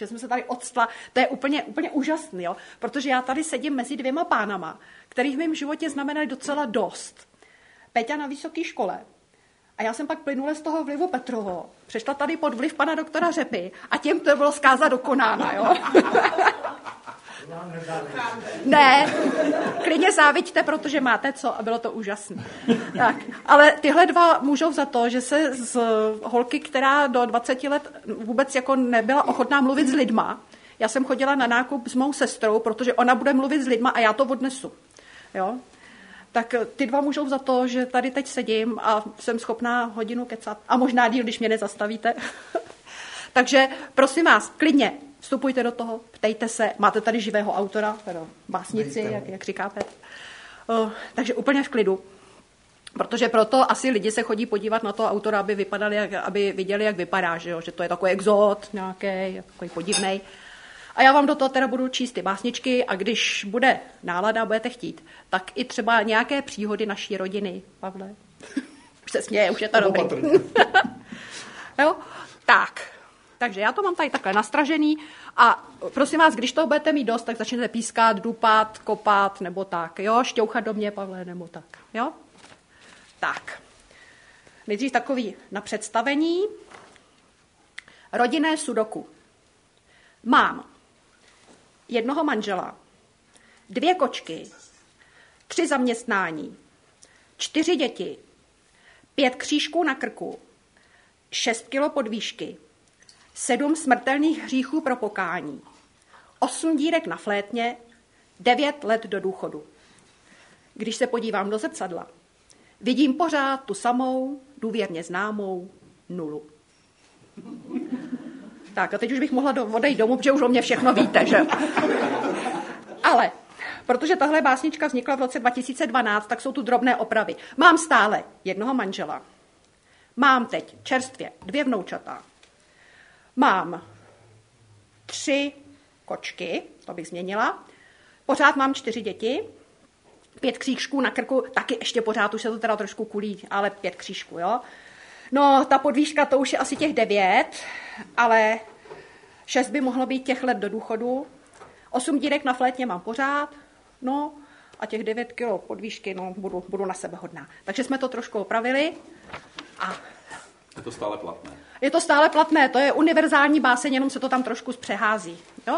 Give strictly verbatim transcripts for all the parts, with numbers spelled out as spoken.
že jsme se tady odstla. To je úplně, úplně úžasný, jo? Protože já tady sedím mezi dvěma pánama, kterých v mém životě znamenají docela dost. Peťa na vysoké škole. A já jsem pak plynule z toho vlivu Petrovo přešla tady pod vliv pana doktora Řepy a těm to bylo zkáza dokonána, jo? Ne, klidně záviďte, protože máte co a bylo to úžasné. Tak, ale tyhle dva můžou za to, že se z holky, která do dvaceti let vůbec jako nebyla ochotná mluvit s lidma, já jsem chodila na nákup s mou sestrou, protože ona bude mluvit s lidma a já to odnesu. Jo? Tak ty dva můžou za to, že tady teď sedím a jsem schopná hodinu kecat. A možná díl, když mě nezastavíte. Takže prosím vás, klidně vstupujte do toho, ptejte se, máte tady živého autora, teda básnici, jak, jak říká Petr. Uh, takže úplně v klidu. Protože proto asi lidi se chodí podívat na toho autora, aby, vypadali, jak, aby viděli, jak vypadá, že, jo? Že to je takový exot nějaký, takový podivnej. A já vám do toho teda budu číst ty básničky a když bude nálada, budete chtít, tak i třeba nějaké příhody naší rodiny, Pavle. Už se směje, už je to dobrý. Jo? Tak. Takže já to mám tady takhle nastražený a prosím vás, když to budete mít dost, tak začnete pískat, dupat, kopat nebo tak, jo? Šťouchat do mě, Pavle, nebo tak, jo? Tak. Nejdřív takový na představení. Rodinné sudoku. Mám jednoho manžela, dvě kočky, tři zaměstnání, čtyři děti, pět křížků na krku, šest kilo podvýšky, sedm smrtelných hříchů pro pokání, osm dírek na flétně, devět let do důchodu. Když se podívám do zrcadla, vidím pořád tu samou, důvěrně známou nulu. Tak a teď už bych mohla do, odejít domů, protože už o mě všechno víte, že? Ale, protože tahle básnička vznikla v roce dva tisíce dvanáct, tak jsou tu drobné opravy. Mám stále jednoho manžela. Mám teď čerstvě dvě vnoučata. Mám tři kočky, to bych změnila. Pořád mám čtyři děti. Pět křížků na krku, taky ještě pořád, už se to teda trošku kulí, ale pět křížků, jo. No, ta podvýška, to už je asi těch devět, ale šest by mohlo být těch let do důchodu. Osm dírek na flétně mám pořád, no, a těch devět kilo podvýšky, no, budu, budu na sebe hodná. Takže jsme to trošku opravili a... Je to stále platné. Je to stále platné, to je univerzální báseň, jenom se to tam trošku zpřehází, jo.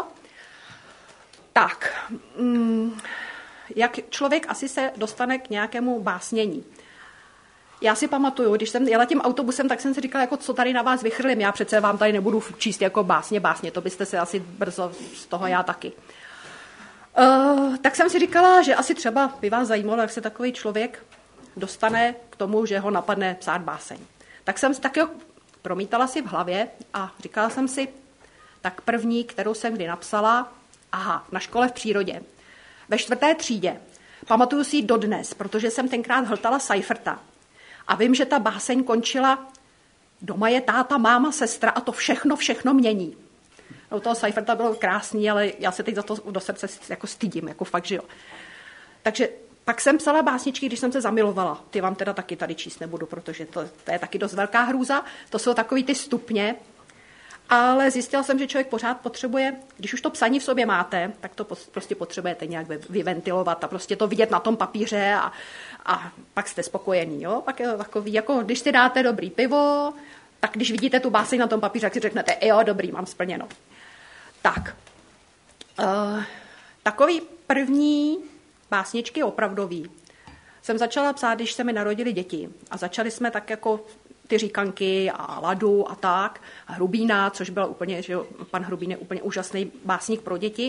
Tak, mm, jak člověk asi se dostane k nějakému básnění. Já si pamatuju, když jsem jela tím autobusem, tak jsem si říkala, jako co tady na vás vychrlím. Já přece vám tady nebudu číst jako básně, básně, to byste se asi brzo z toho já taky. Uh, tak jsem si říkala, že asi třeba by vás zajímalo, jak se takový člověk dostane k tomu, že ho napadne psát báseň. Tak jsem taky promítala si v hlavě a říkala jsem si, tak první, kterou jsem kdy napsala, aha, na škole v přírodě, ve čtvrté třídě. Pamatuju si ji dodnes, protože jsem tenkrát hltala Seiferta. A vím, že ta báseň končila, doma je táta, máma, sestra a to všechno, všechno mění. No, toho Seiferta bylo krásný, ale já se teď za to do srdce jako stydím, jako fakt, že jo. Takže pak jsem psala básničky, když jsem se zamilovala. Ty vám teda taky tady číst nebudu, protože to, to je taky dost velká hrůza. To jsou takový ty stupně. Ale zjistila jsem, že člověk pořád potřebuje, když už to psaní v sobě máte, tak to prostě potřebujete nějak vyventilovat a prostě to vidět na tom papíře a, a pak jste spokojený. Jo? Pak je to takový, jako když si dáte dobrý pivo, tak když vidíte tu báseň na tom papíře, tak si řeknete, jo, dobrý, mám splněno. Tak, uh, takový první básničky opravdový jsem začala psát, když se mi narodili děti a začali jsme tak jako ty říkanky a Ladu a tak, a Hrubína, což byl úplně, že pan Hrubín je úplně úžasný básník pro děti.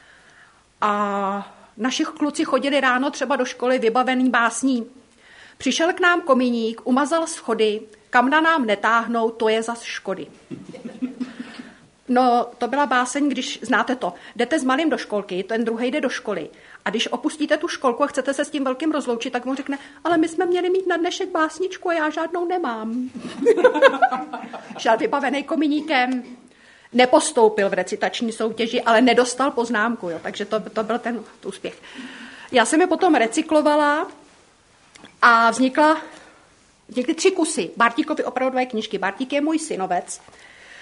A naši kluci chodili ráno třeba do školy vybavený básní. Přišel k nám komíník, umazal schody, kam na nám netáhnou, to je zas škody. No, to byla báseň, když znáte to. Jdete s malým do školky, ten druhý jde do školy. A když opustíte tu školku a chcete se s tím velkým rozloučit, tak mu řekne, ale my jsme měli mít na dnešek básničku a já žádnou nemám. Šel vybavený komíníkem, nepostoupil v recitační soutěži, ale nedostal poznámku, jo, takže to, to byl ten úspěch. Já jsem je potom recyklovala a vznikla, vznikly tři kusy. Bartíkovi opravdové knížky. Bartík je můj synovec.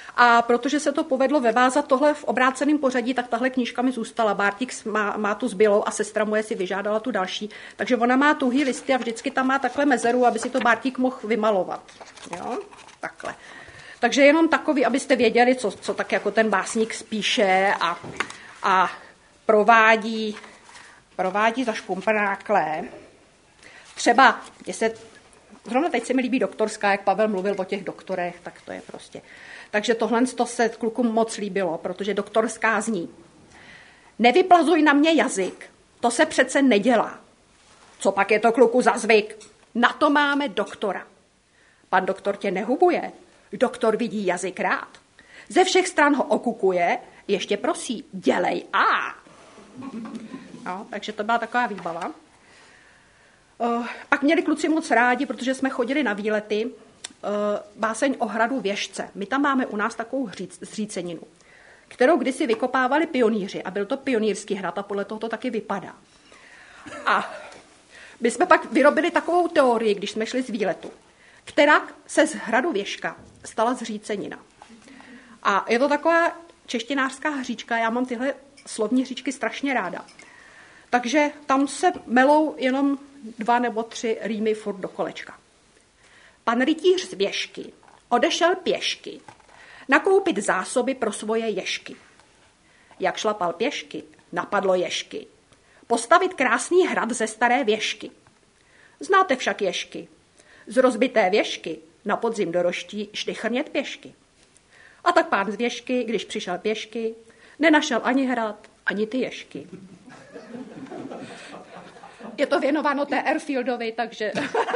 A protože se to povedlo vevázat tohle v obráceném pořadí, tak tahle knížka mi zůstala. Bártík má, má tu zbylou a sestra moje si vyžádala tu další. Takže ona má tuhý listy a vždycky tam má takhle mezeru, aby si to Bártík mohl vymalovat. Jo? Takhle. Takže jenom takový, abyste věděli, co, co tak jako ten básník spíše a, a provádí, provádí za špumpráklé. Třeba, se, zrovna teď se mi líbí doktorská, jak Pavel mluvil o těch doktorech, tak to je prostě. Takže tohle to se klukům moc líbilo, protože doktorská zní. Nevyplazuj na mě jazyk, to se přece nedělá. Co pak je to, kluku, za zvyk? Na to máme doktora. Pan doktor tě nehubuje, doktor vidí jazyk rád. Ze všech stran ho okukuje, ještě prosí, dělej A. No, takže to byla taková výbava. Uh, pak měli kluci moc rádi, protože jsme chodili na výlety, uh, báseň o hradu Věžce. My tam máme u nás takovou hříc, zříceninu, kterou kdysi vykopávali pionýři a byl to pionýrský hrad a podle toho to taky vypadá. A my jsme pak vyrobili takovou teorii, když jsme šli z výletu, která se z hradu Věžka stala zřícenina. A je to taková češtinářská hříčka, já mám tyhle slovní hříčky strašně ráda. Takže tam se melou jenom dva nebo tři rýmy furt do kolečka. Pan rytíř z Věžky odešel pěšky nakoupit zásoby pro svoje ježky. Jak šlapal pěšky, napadlo ježky. Postavit krásný hrad ze staré věžky. Znáte však ježky. Z rozbité věžky na podzim do roští šli chrnět pěšky. A tak pán z Věžky, když přišel pěšky, nenašel ani hrad, ani ty ježky. Je to věnováno té Airfieldovi, takže...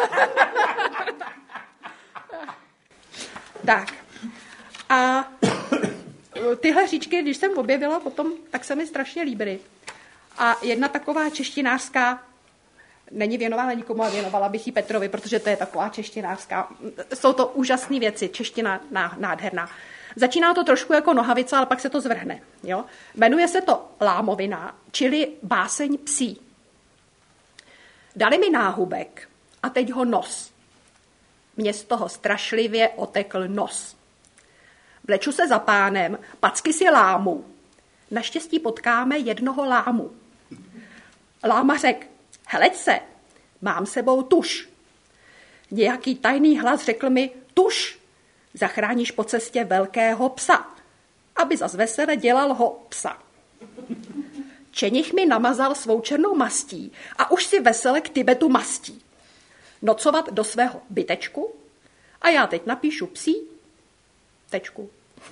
tak. A tyhle říčky, když jsem objevila potom, tak se mi strašně líbily. A jedna taková češtinářská, není věnována nikomu, ale věnovala bych ji Petrovi, protože to je taková češtinářská. Jsou to úžasné věci, čeština nádherná. Začíná to trošku jako nohavica, ale pak se to zvrhne. Jo? Jmenuje se to Lámovina, čili báseň psí. Dali mi náhubek a teď ho nos. Mně z toho strašlivě otekl nos. Vleču se za pánem, packy si lámu. Naštěstí potkáme jednoho lámu. Láma řek, heleď se, mám sebou tuš. Nějaký tajný hlas řekl mi, tuš, zachráníš po cestě velkého psa, aby zas vesele dělal ho psa. Čenich mi namazal svou černou mastí a už si vesele k Tibetu mastí. Nocovat do svého bytečku a já teď napíšu psí tečku.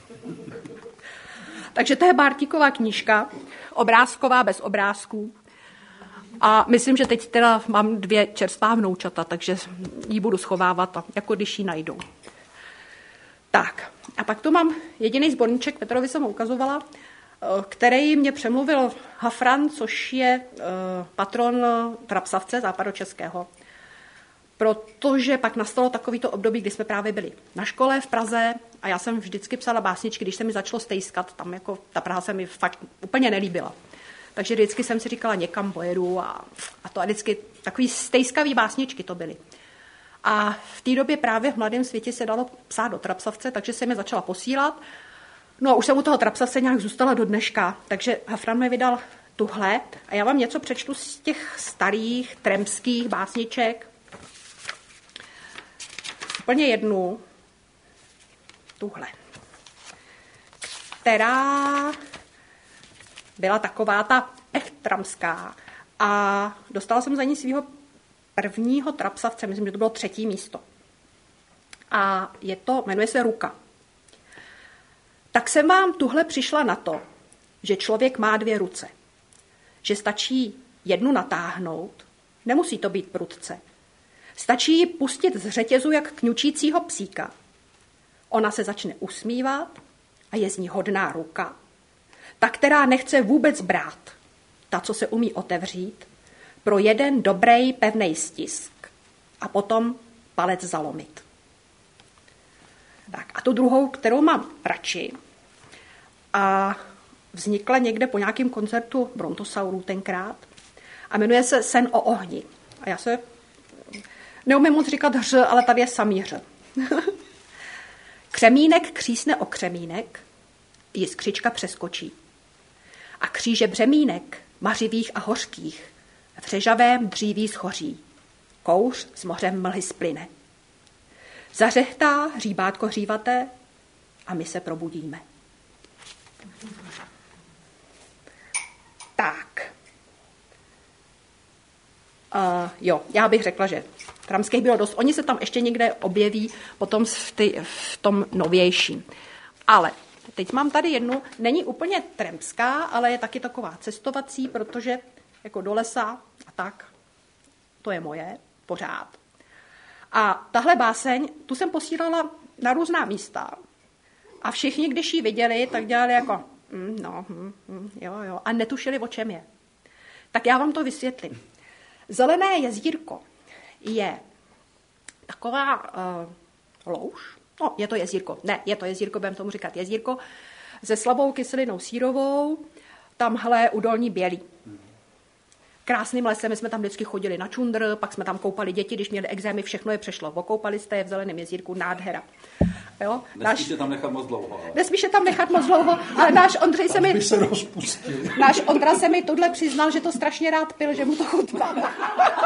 Takže to je Bártíková knížka, obrázková bez obrázků. A myslím, že teď teda mám dvě čerstvá vnoučata, takže ji budu schovávat, jako když ji najdu. Tak, a pak tu mám jediný sborníček, Petrovi jsem ho ukazovala, který mě přemluvil Hafran, což je patron trapsavce západočeského. Protože pak nastalo takovýto období, kdy jsme právě byli na škole v Praze a já jsem vždycky psala básničky, když se mi začalo stejskat, tam jako ta Praha se mi fakt úplně nelíbila. Takže vždycky jsem si říkala, někam pojedu a, a to a vždycky takový stejskavý básničky to byly. A v té době právě v Mladém světě se dalo psát do trapsavce, takže jsem je začala posílat. No a už jsem u toho trapsavce nějak zůstala do dneška, takže Hafran mi vydal tuhle a já vám něco přečtu z těch starých tremských básniček. Úplně jednu, tuhle, která byla taková ta echt tramská a dostala jsem za ní svého prvního trapsavce, myslím, že to bylo třetí místo. A je to, jmenuje se Ruka. Tak jsem vám tuhle přišla na to, že člověk má dvě ruce. Že stačí jednu natáhnout, nemusí to být prudce. Stačí ji pustit z řetězu jak kňučícího psíka. Ona se začne usmívat a je z ní hodná ruka. Ta, která nechce vůbec brát. Ta, co se umí otevřít pro jeden dobrý pevnej stisk a potom palec zalomit. Tak a tu druhou, kterou mám radši a vznikla někde po nějakém koncertu Brontosaurů tenkrát a jmenuje se Sen o ohni. A já se neumím moc říkat hř, ale tady je samý hř. K Křemínek křísne o křemínek, jiskřička přeskočí. A kříže břemínek, mařivých a hořkých, v řežavém dříví schoří. Kouř s mořem mlhy splyne. Zařechtá hříbátko hřívaté a my se probudíme. Tak. Uh, jo, já bych řekla, že tramských bylo dost. Oni se tam ještě někde objeví potom v, ty, v tom novějším. Ale teď mám tady jednu, není úplně trampská, ale je taky taková cestovací, protože jako do lesa a tak, to je moje, pořád. A tahle báseň, tu jsem posílala na různá místa a všichni, když ji viděli, tak dělali jako, mm, no, mm, mm, jo, jo, a netušili, o čem je. Tak já vám to vysvětlím. Zelené jezírko je taková uh, louž, no, je to jezírko, ne, je to jezírko, budeme tomu říkat jezírko, se slabou kyselinou sírovou, tamhle u Dolní Bělí. Krásným lesem, my jsme tam vždycky chodili na čundr, pak jsme tam koupali děti, když měli exémy, všechno je přešlo. Okoupali jste je v zeleném jezírku, nádhera. Jo? Nesmíš je tam nechat moc dlouho. Ale... Nesmíš je tam nechat moc dlouho, ale náš Ondřej se mi... se rozpustil. Náš Ondra se mi tohle přiznal, že to strašně rád pil, že mu to chutná.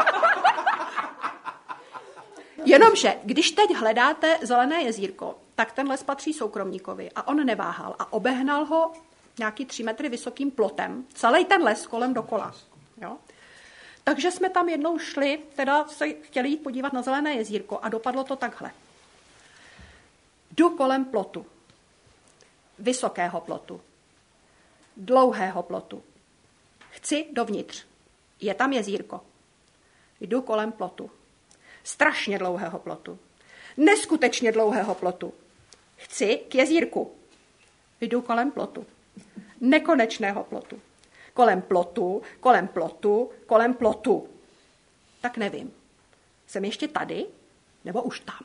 Jenomže, když teď hledáte zelené jezírko, tak ten les patří soukromníkovi a on neváhal a obehnal ho nějaký tři metry vysokým plotem, celý ten les kolem dokola. Jo? Takže jsme tam jednou šli, teda se chtěli jít podívat na zelené jezírko a dopadlo to takhle. Jdu kolem plotu, vysokého plotu, dlouhého plotu. Chci dovnitř, je tam jezírko. Jdu kolem plotu, strašně dlouhého plotu, neskutečně dlouhého plotu. Chci k jezírku. Jdu kolem plotu, nekonečného plotu. Kolem plotu, kolem plotu, kolem plotu. Tak nevím. Jsem ještě tady, nebo už tam?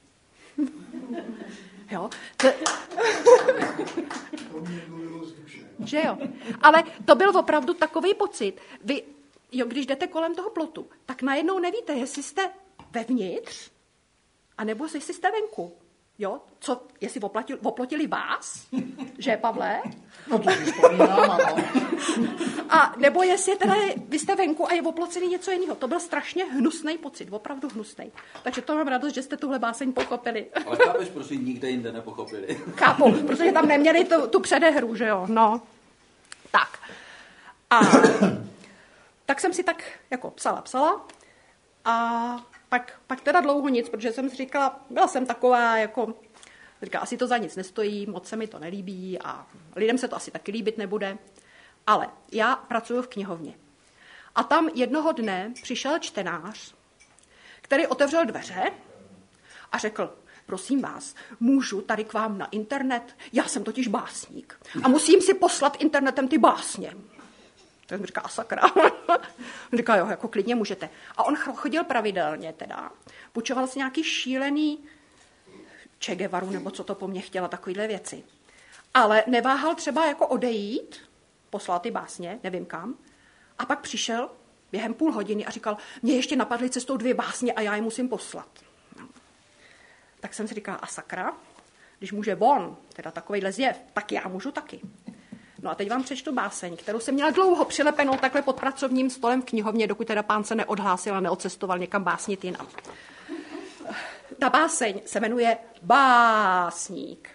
Jo? To... Že jo? Ale to byl opravdu takový pocit. Vy, jo, když jdete kolem toho plotu, tak najednou nevíte, jestli jste vevnitř, anebo jestli jste venku. Jo? Co, jestli oplatili, oplotili vás, že, Pavle? No to si vzpomínám, ano. A nebo jestli teda vy jste venku a je oplocili něco jiného. To byl strašně hnusný pocit, opravdu hnusný. Takže to mám radost, že jste tuhle báseň pochopili. Ale chápeš, prosím, nikde jinde nepochopili. Chápu, protože tam neměli tu, tu předehru, že jo, no. Tak. A tak jsem si tak jako psala, psala a pak, pak teda dlouho nic, protože jsem si říkala, byla jsem taková jako, říkala, asi to za nic nestojí, moc se mi to nelíbí a lidem se to asi taky líbit nebude. Ale já pracuji v knihovně. A tam jednoho dne přišel čtenář, který otevřel dveře a řekl, prosím vás, můžu tady k vám na internet? Já jsem totiž básník a musím si poslat internetem ty básně. Tak mi říká, a sakra. On říká, jo, jako klidně můžete. A on chodil pravidelně teda. Půjčoval si nějaký šílený Che Guevaru, nebo co to po mně chtěla, takovýhle věci. Ale neváhal třeba jako odejít, poslal ty básně, nevím kam, a pak přišel během půl hodiny a říkal, mě ještě napadly cestou dvě básně a já je musím poslat. No. Tak jsem si říkala, a sakra, když může on, teda takovejhle zjev, tak já můžu taky. No a teď vám přečtu báseň, kterou jsem měla dlouho přilepenou takhle pod pracovním stolem v knihovně, dokud teda pán se neodhlásil a neodcestoval někam básnit jinam. Ta báseň se jmenuje Básník.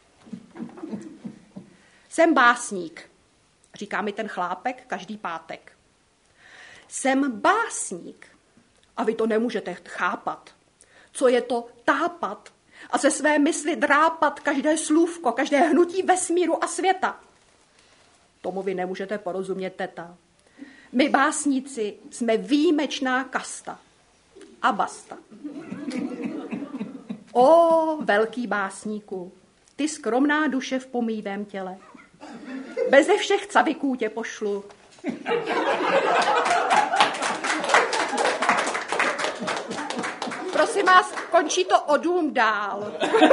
Jsem básník, říká mi ten chlápek každý pátek. Jsem básník a vy to nemůžete chápat. Co je to tápat a ze své mysli drápat každé slůvko, každé hnutí vesmíru a světa. Tomu vy nemůžete porozumět, teta. My básníci jsme výjimečná kasta. A basta. O, velký básníku, ty skromná duše v pomývém těle. Beze všech caviků tě pošlu. Prosím vás, končí to o dům dál.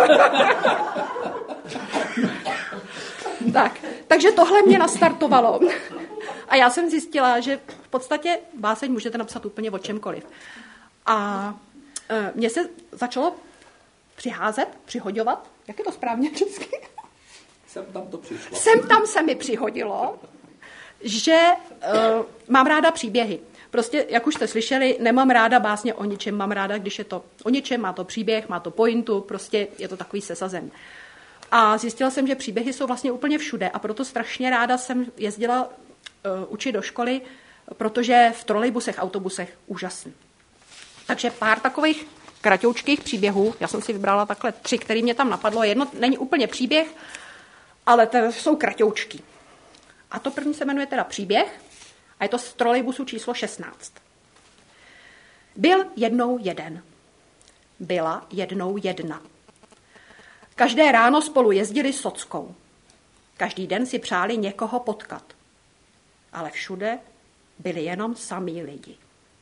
Tak, takže tohle mě nastartovalo. A já jsem zjistila, že v podstatě báseň můžete napsat úplně o čemkoliv. A e, mně se začalo přiházet, přihoďovat jak je to správně česky? Sem tam to přišlo. Sem tam se mi přihodilo, že uh, mám ráda příběhy. Prostě, jak už jste slyšeli, nemám ráda básně o ničem, mám ráda, když je to o ničem, má to příběh, má to pointu, prostě je to takový sesazen. A zjistila jsem, že příběhy jsou vlastně úplně všude a proto strašně ráda jsem jezdila uh, učit do školy, protože v trolejbusech, autobusech úžasný. Takže pár takových kratoučkých příběhů, já jsem si vybrala takhle tři, který mě tam napadlo. Jedno není úplně příběh, ale to jsou kratoučky. A to první se jmenuje teda Příběh a je to z trolejbusu číslo šestnáct. Byl jednou jeden. Byla jednou jedna. Každé ráno spolu jezdili sockou. Každý den si přáli někoho potkat. Ale všude byli jenom samí lidi.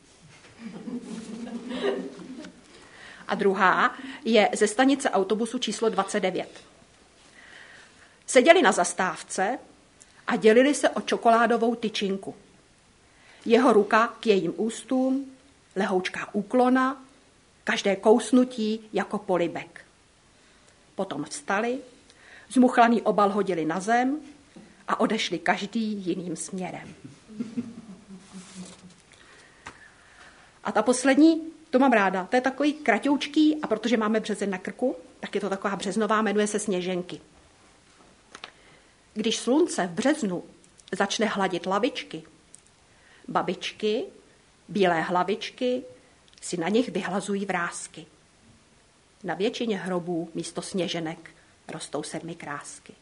A druhá je ze stanice autobusu číslo dvacet devět. Seděli na zastávce a dělili se o čokoládovou tyčinku. Jeho ruka k jejím ústům, lehoučká úklona, každé kousnutí jako polibek. Potom vstali, zmuchlaný obal hodili na zem a odešli každý jiným směrem. A ta poslední, to mám ráda, to je takový kratoučký a protože máme březen na krku, tak je to taková březnová, jmenuje se Sněženky. Když slunce v březnu začne hladit lavičky, babičky, bílé hlavičky, si na nich vyhlazují vrásky. Na většině hrobů místo sněženek rostou sedmi krásky.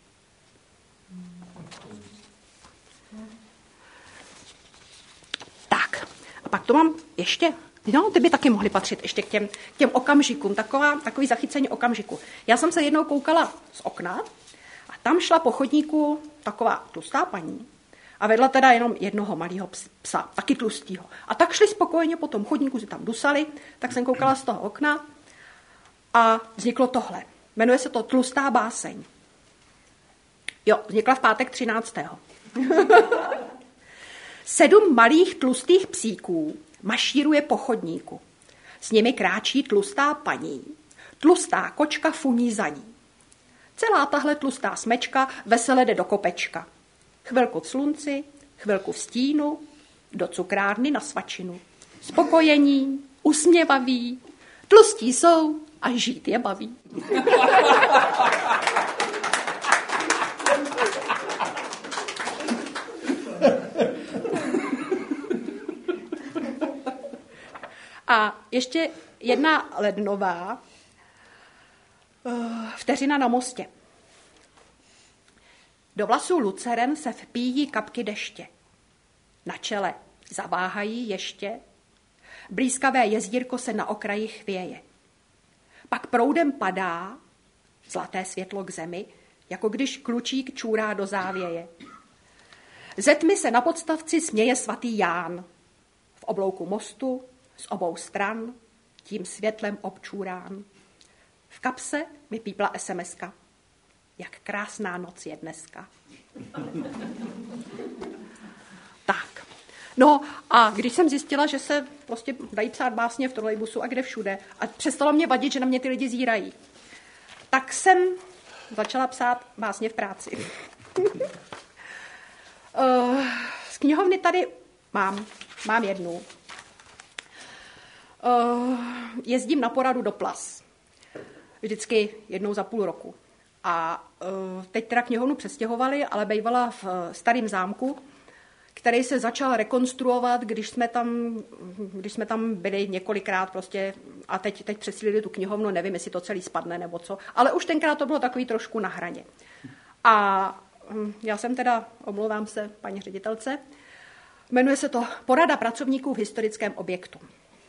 Tak, a pak to mám ještě, no, ty by taky mohly patřit ještě k těm, k těm okamžikům, taková, takový zachycení okamžiku. Já jsem se jednou koukala z okna a tam šla po chodníku taková tlustá paní a vedla teda jenom jednoho malého psa, taky tlustýho. A tak šli spokojeně po tom chodníku, si tam dusali, tak jsem koukala z toho okna a vzniklo tohle. Jmenuje se to Tlustá báseň. Jo, vznikla v pátek třináctého Sedm malých tlustých psíků mašíruje po chodníku. S nimi kráčí tlustá paní. Tlustá kočka funí za ní. Celá tahle tlustá smečka vesele jde do kopečka. Chvilku v slunci, chvilku v stínu, do cukrárny na svačinu. Spokojení, usměvaví, tlustí jsou a žít je baví. A ještě jedna lednová, vteřina na mostě. Do vlasů luceren se vpíjí kapky deště. Na čele zaváhají ještě. Blízkavé jezdírko se na okraji chvěje. Pak proudem padá zlaté světlo k zemi, jako když klučík čůrá do závěje. Ze tmy se na podstavci směje svatý Ján. V oblouku mostu z obou stran tím světlem občůrán. V kapse mi pípla es em eska. Jak krásná noc je dneska. Tak. No a když jsem zjistila, že se prostě dají psát básně v trolejbusu a kde všude a přestalo mě vadit, že na mě ty lidi zírají, tak jsem začala psát básně v práci. Z knihovny tady mám, mám jednu. Jezdím na poradu do Plas. Vždycky jednou za půl roku. A teď teda knihovnu přestěhovali, ale bývala v starém zámku, který se začal rekonstruovat, když jsme tam, když jsme tam byli několikrát prostě a teď, teď přesílili tu knihovnu, nevím, jestli to celý spadne nebo co, ale už tenkrát to bylo takový trošku na hraně. A já jsem teda, omlouvám se paní ředitelce, jmenuje se to Porada pracovníků v historickém objektu.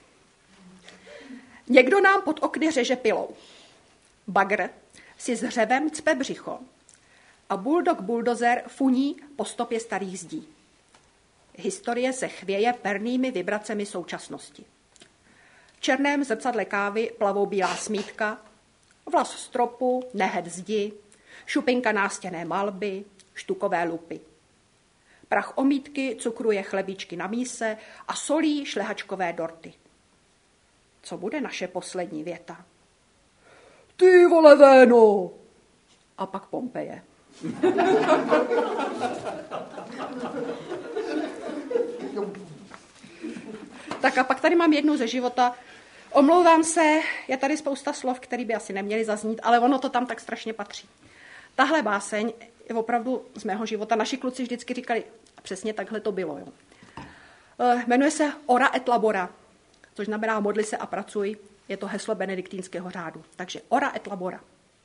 Někdo nám pod okny řeže pilou. Bagr si s hřevem cpe břicho a bulldog bulldozer funí po stopě starých zdí. Historie se chvěje pernými vibracemi současnosti. V černém zrcadle kávy plavou bílá smítka, vlas stropu, nehet zdi, šupinka nástěnné malby, štukové lupy. Prach omítky cukruje chlebičky na míse a solí šlehačkové dorty. Co bude naše poslední věta? Ty vole, Véno, A pak Pompeje. Tak a pak tady mám jednu ze života. Omlouvám se, je tady spousta slov, které by asi neměly zaznít, ale ono to tam tak strašně patří. Tahle báseň je opravdu z mého života. Naši kluci vždycky říkali, přesně takhle to bylo. Jo. Jmenuje se Ora et labora, což znamená modli se a pracuj. Je to heslo benediktínského řádu. Takže Ora et labora.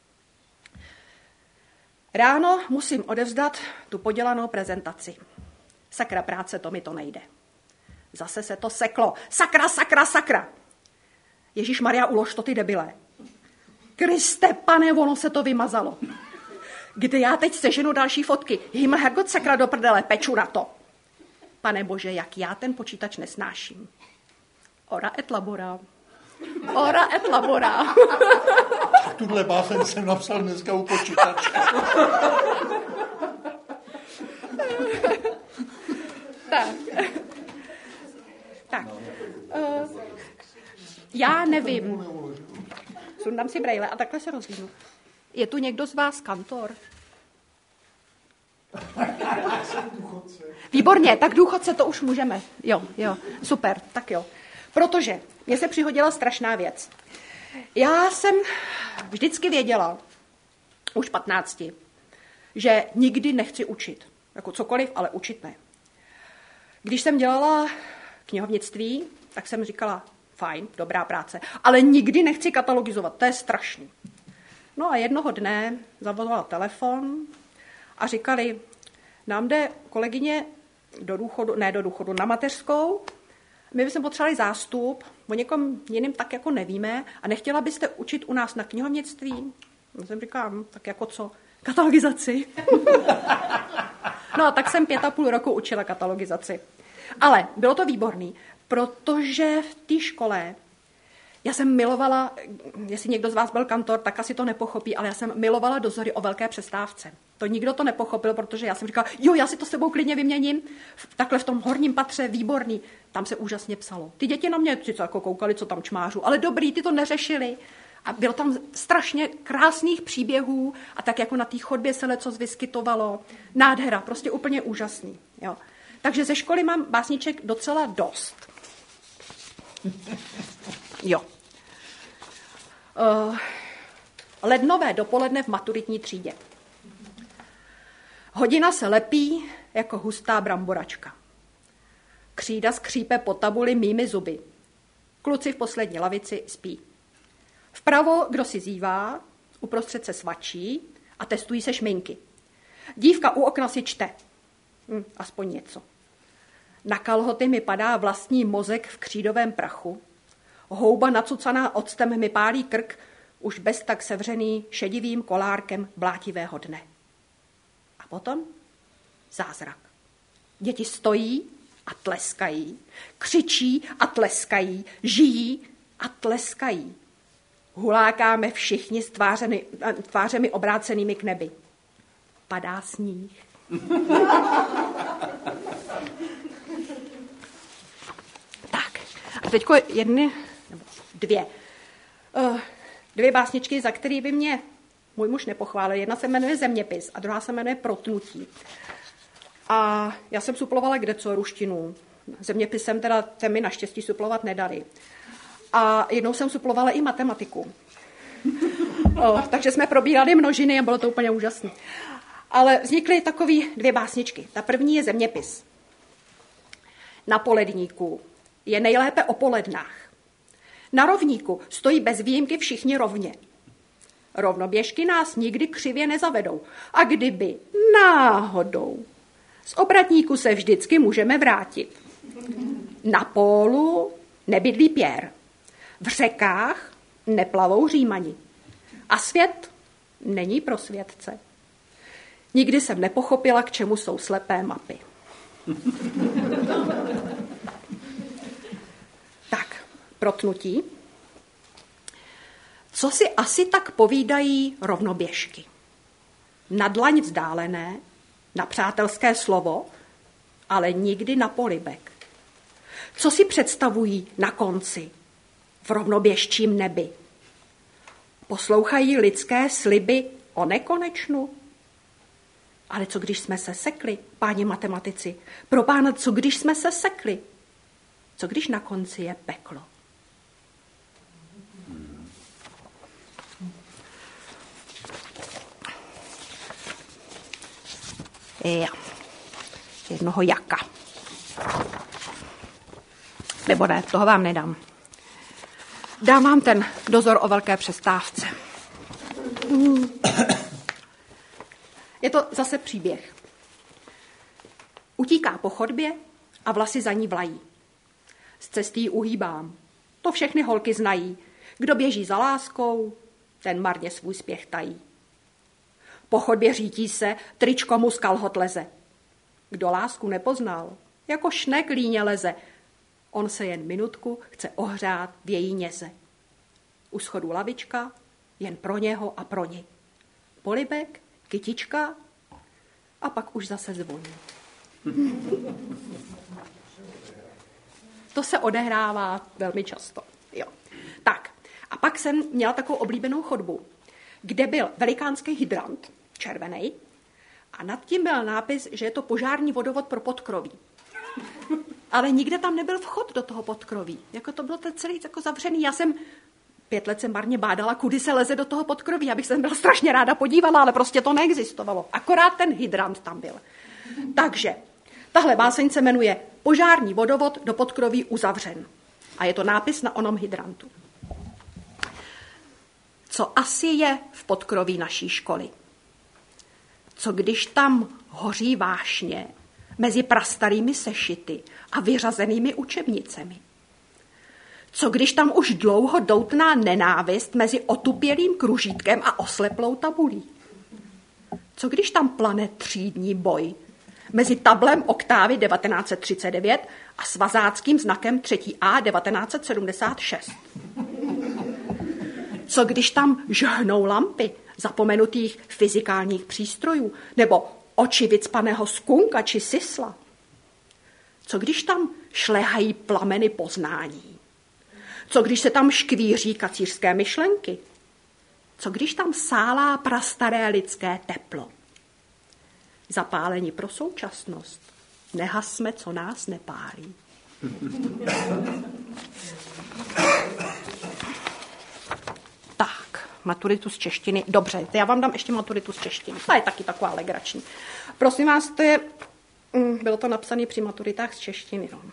Ráno musím odevzdat tu podělanou prezentaci. Sakra práce, to mi to nejde. Zase se to seklo. Sakra, sakra, sakra. Ježíšmarja, ulož to, ty debile. Kriste, pane, ono se to vymazalo. Kde já teď seženu další fotky? Himmel, Herrgott, sakra do prdele, peču na to. Pane Bože, jak já ten počítač nesnáším. Ora et labora. Ora et labora. Tuhle báseň jsem napsal dneska u počítače. Tak. Tak. Uh, já nevím. Sundám si brejle a takhle se rozvínu. Je tu někdo z vás kantor? Výborně, tak důchodce to už můžeme. Jo, jo, super, tak jo. Protože mně se přihodila strašná věc. Já jsem vždycky věděla, už patnácti, že nikdy nechci učit. Jako cokoliv, ale učit ne. Když jsem dělala knihovnictví, tak jsem říkala, fajn, dobrá práce, ale nikdy nechci katalogizovat, to je strašný. No a jednoho dne zavolala telefon a říkali, nám jde kolegyně do důchodu, ne do důchodu, na mateřskou, my bychom potřebovali zástup, o někom jiným tak jako nevíme a nechtěla byste učit u nás na knihovnictví? Já jsem říkala, hm, tak jako co? Katalogizaci. No a tak jsem pět a půl roku učila katalogizaci. Ale bylo to výborný, protože v té škole já jsem milovala, jestli někdo z vás byl kantor, tak asi to nepochopí, ale já jsem milovala dozory o velké přestávce. To nikdo to nepochopil, protože já jsem říkala, jo, já si to s sebou klidně vyměním. Takhle v tom horním patře, výborný. Tam se úžasně psalo. Ty děti na mě sice jako koukali, co tam čmářu, ale dobrý, ty to neřešili. A bylo tam strašně krásných příběhů a tak jako na té chodbě se lecos vyskytovalo. Nádhera, prostě úplně úžasný. Jo. Takže ze školy mám básniček docela dost. Jo. Uh, lednové dopoledne v maturitní třídě. Hodina se lepí jako hustá bramboračka. Křída skřípe po tabuli mými zuby. Kluci v poslední lavici spí. Vpravo kdo si zívá, uprostřed se svačí a testují se šminky. Dívka u okna si čte. Hm, aspoň něco. Na kalhoty mi padá vlastní mozek v křídovém prachu. Houba nacucaná octem mi pálí krk, už bez tak sevřený šedivým kolárkem blátivého dne. A potom zázrak. Děti stojí a tleskají, křičí a tleskají, žijí a tleskají. Hulákáme všichni s tvářemi, tvářemi obrácenými k nebi. Padá sníh. Tak, a teďko jedny, nebo dvě. Uh, dvě básničky, za které by mě můj muž nepochválil. Jedna se jmenuje Zeměpis a druhá se jmenuje Protnutí. A já jsem suplovala kdeco ruštinu. Zeměpisem teda te mi naštěstí suplovat nedali. A jednou jsem suplovala i matematiku. O, takže jsme probírali množiny a bylo to úplně úžasné. Ale vznikly takové dvě básničky. Ta první je Zeměpis. Na poledníku je nejlépe o polednách. Na rovníku stojí bez výjimky všichni rovně. Rovnoběžky nás nikdy křivě nezavedou. A kdyby náhodou z obratníku se vždycky můžeme vrátit. Na pólu nebydlí Pierre. V řekách neplavou Římani. A svět není pro světce. Nikdy jsem nepochopila, k čemu jsou slepé mapy. Tak, Protnutí. Co si asi tak povídají rovnoběžky? Na dlaň vzdálené, na přátelské slovo, ale nikdy na polibek. Co si představují na konci v rovnoběžčím nebi? Poslouchají lidské sliby o nekonečnu. Ale co když jsme se sekli, páni matematici? Pro pána, co když jsme se sekli? Co když na konci je peklo? Já. Jednoho jaka. Nebo ne, toho vám nedám. Dám vám ten dozor o velké přestávce. Je to zase příběh. Utíká po chodbě a vlasy za ní vlají. Z cesty ji uhýbám. To všechny holky znají. Kdo běží za láskou, ten marně svůj spěch tají. Po chodbě řítí se, tričko mu z kalhot leze. Kdo lásku nepoznal, jako šnek líně leze. On se jen minutku chce ohřát v její něze. U schodu lavička, jen pro něho a pro ní. Polibek, kytička a pak už zase zvoní. To se odehrává velmi často. Jo. Tak, a pak jsem měla takovou oblíbenou chodbu, kde byl velikánský hydrant, červený, a nad tím byl nápis, že je to požární vodovod pro podkroví. Ale nikde tam nebyl vchod do toho podkroví. Jako to bylo celý jako zavřený. Já jsem pět let jsem marně bádala, kudy se leze do toho podkroví. Abych se byla strašně ráda podívala, ale prostě to neexistovalo. Akorát ten hydrant tam byl. Takže tahle báseň se jmenuje Požární vodovod do podkroví uzavřen. A je to nápis na onom hydrantu. Co asi je v podkroví naší školy? Co když tam hoří vášně mezi prastarými sešity a vyřazenými učebnicemi? Co když tam už dlouho doutná nenávist mezi otupělým kružítkem a osleplou tabulí? Co když tam plane třídní boj mezi tablem oktávy devatenáct set třicet devět a svazáckým znakem třetí A devatenáct set sedmdesát šest? Co když tam žhnou lampy zapomenutých fyzikálních přístrojů nebo oči vycpaného skunka či sisla? Co když tam šlehají plameny poznání? Co když se tam škvíří kacířské myšlenky? Co když tam sálá prastaré lidské teplo? Zapálení pro současnost. Nehasme, co nás nepálí. Tak, maturitu z češtiny. Dobře, já vám dám ještě maturitu z češtiny. Ta je taky taková legrační. Prosím vás, to je... Bylo to napsané při maturitách z češtiny. No.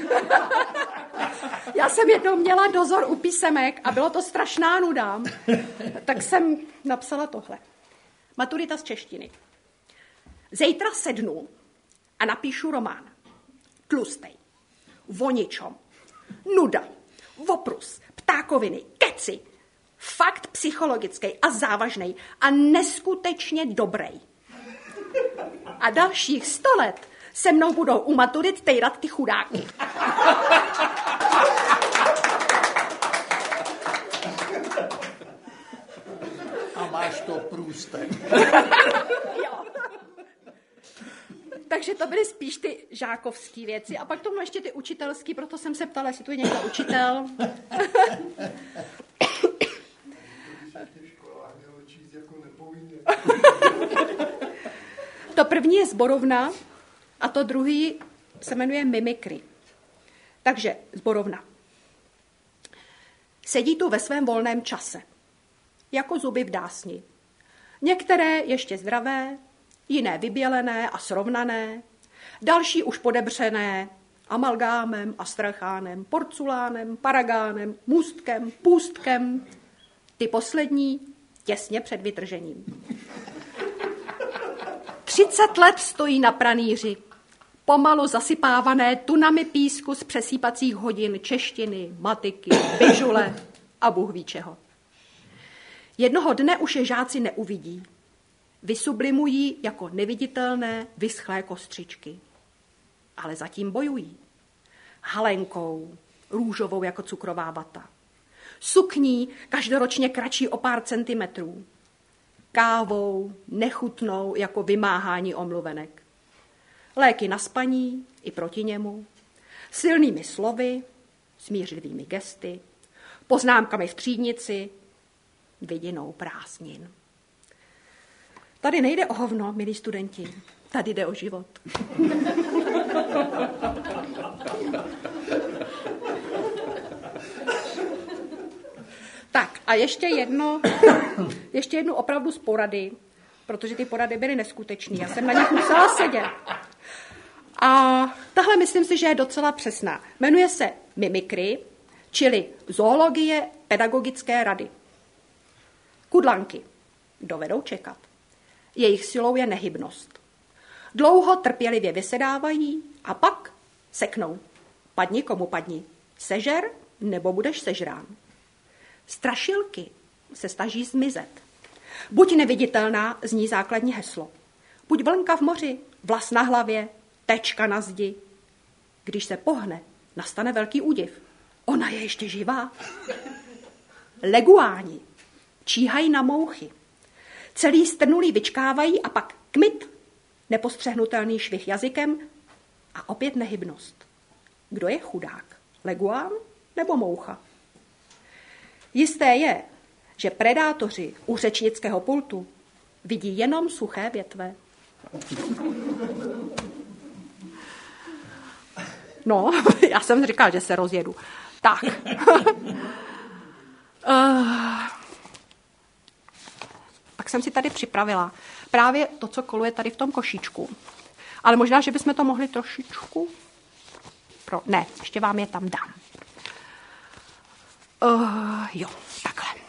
Já jsem jednou měla dozor u písemek a bylo to strašná nuda. Tak jsem napsala tohle. Maturita z češtiny. Zítra sednu a napíšu román. Tlustej, voničom, nuda, voprus, ptákoviny, keci. Fakt psychologický a závažný a neskutečně dobrý. A dalších sto let se mnou budou u maturit tejrat ty chudáky. A máš to průstek. Jo. Takže to byly spíš ty žákovské věci. A pak tomu ještě ty učitelský, proto jsem se ptala, jestli tu je někdo učitel. To první je zborovna a to druhý se jmenuje mimikry. Takže zborovna. Sedí tu ve svém volném čase, jako zuby v dásni. Některé ještě zdravé, jiné vybělené a srovnané, další už podebřené amalgámem, astrachánem, porculánem, paragánem, můstkem, půstkem. Ty poslední těsně před vytržením. Třicet let stojí na pranýři, pomalu zasypávané tunami písku z přesýpacích hodin češtiny, matiky, bižule a Bůh ví čeho. Jednoho dne už je žáci neuvidí. Vysublimují jako neviditelné vyschlé kostřičky. Ale zatím bojují. Halenkou, růžovou jako cukrová vata. Sukní každoročně kratší o pár centimetrů. Kávou, nechutnou jako vymáhání omluvenek. Léky na spaní i proti němu. Silnými slovy, smířlivými gesty, poznámkami v třídnici, vidinou prázdnin. Tady nejde o hovno, milí studenti. Tady jde o život. Tak a ještě jedno, ještě jednu opravdu z porady, protože ty porady byly neskutečné. Já jsem na nich musela sedět. A tahle myslím si, že je docela přesná. Jmenuje se Mimikry, čili zoologie pedagogické rady. Kudlanky dovedou čekat. Jejich silou je nehybnost. Dlouho trpělivě vysedávají a pak seknou. Padni komu padni. Sežer nebo budeš sežrán. Strašilky se snaží zmizet. Buď neviditelná, zní základní heslo. Buď vlnka v moři, vlas na hlavě, tečka na zdi. Když se pohne, nastane velký údiv. Ona je ještě živá. Leguáni číhají na mouchy. Celý strnulý vyčkávají a pak kmit, nepostřehnutelný švih jazykem a opět nehybnost. Kdo je chudák? Leguán nebo moucha? Jisté je, že predátoři u řečnického pultu vidí jenom suché větve. No, já jsem říkal, že se rozjedu. Tak. uh, pak jsem si tady připravila právě to, co koluje tady v tom košíčku. Ale možná, že bychom to mohli trošičku... Pro... Ne, ještě vám je tam dám. Uh, jo, takhle.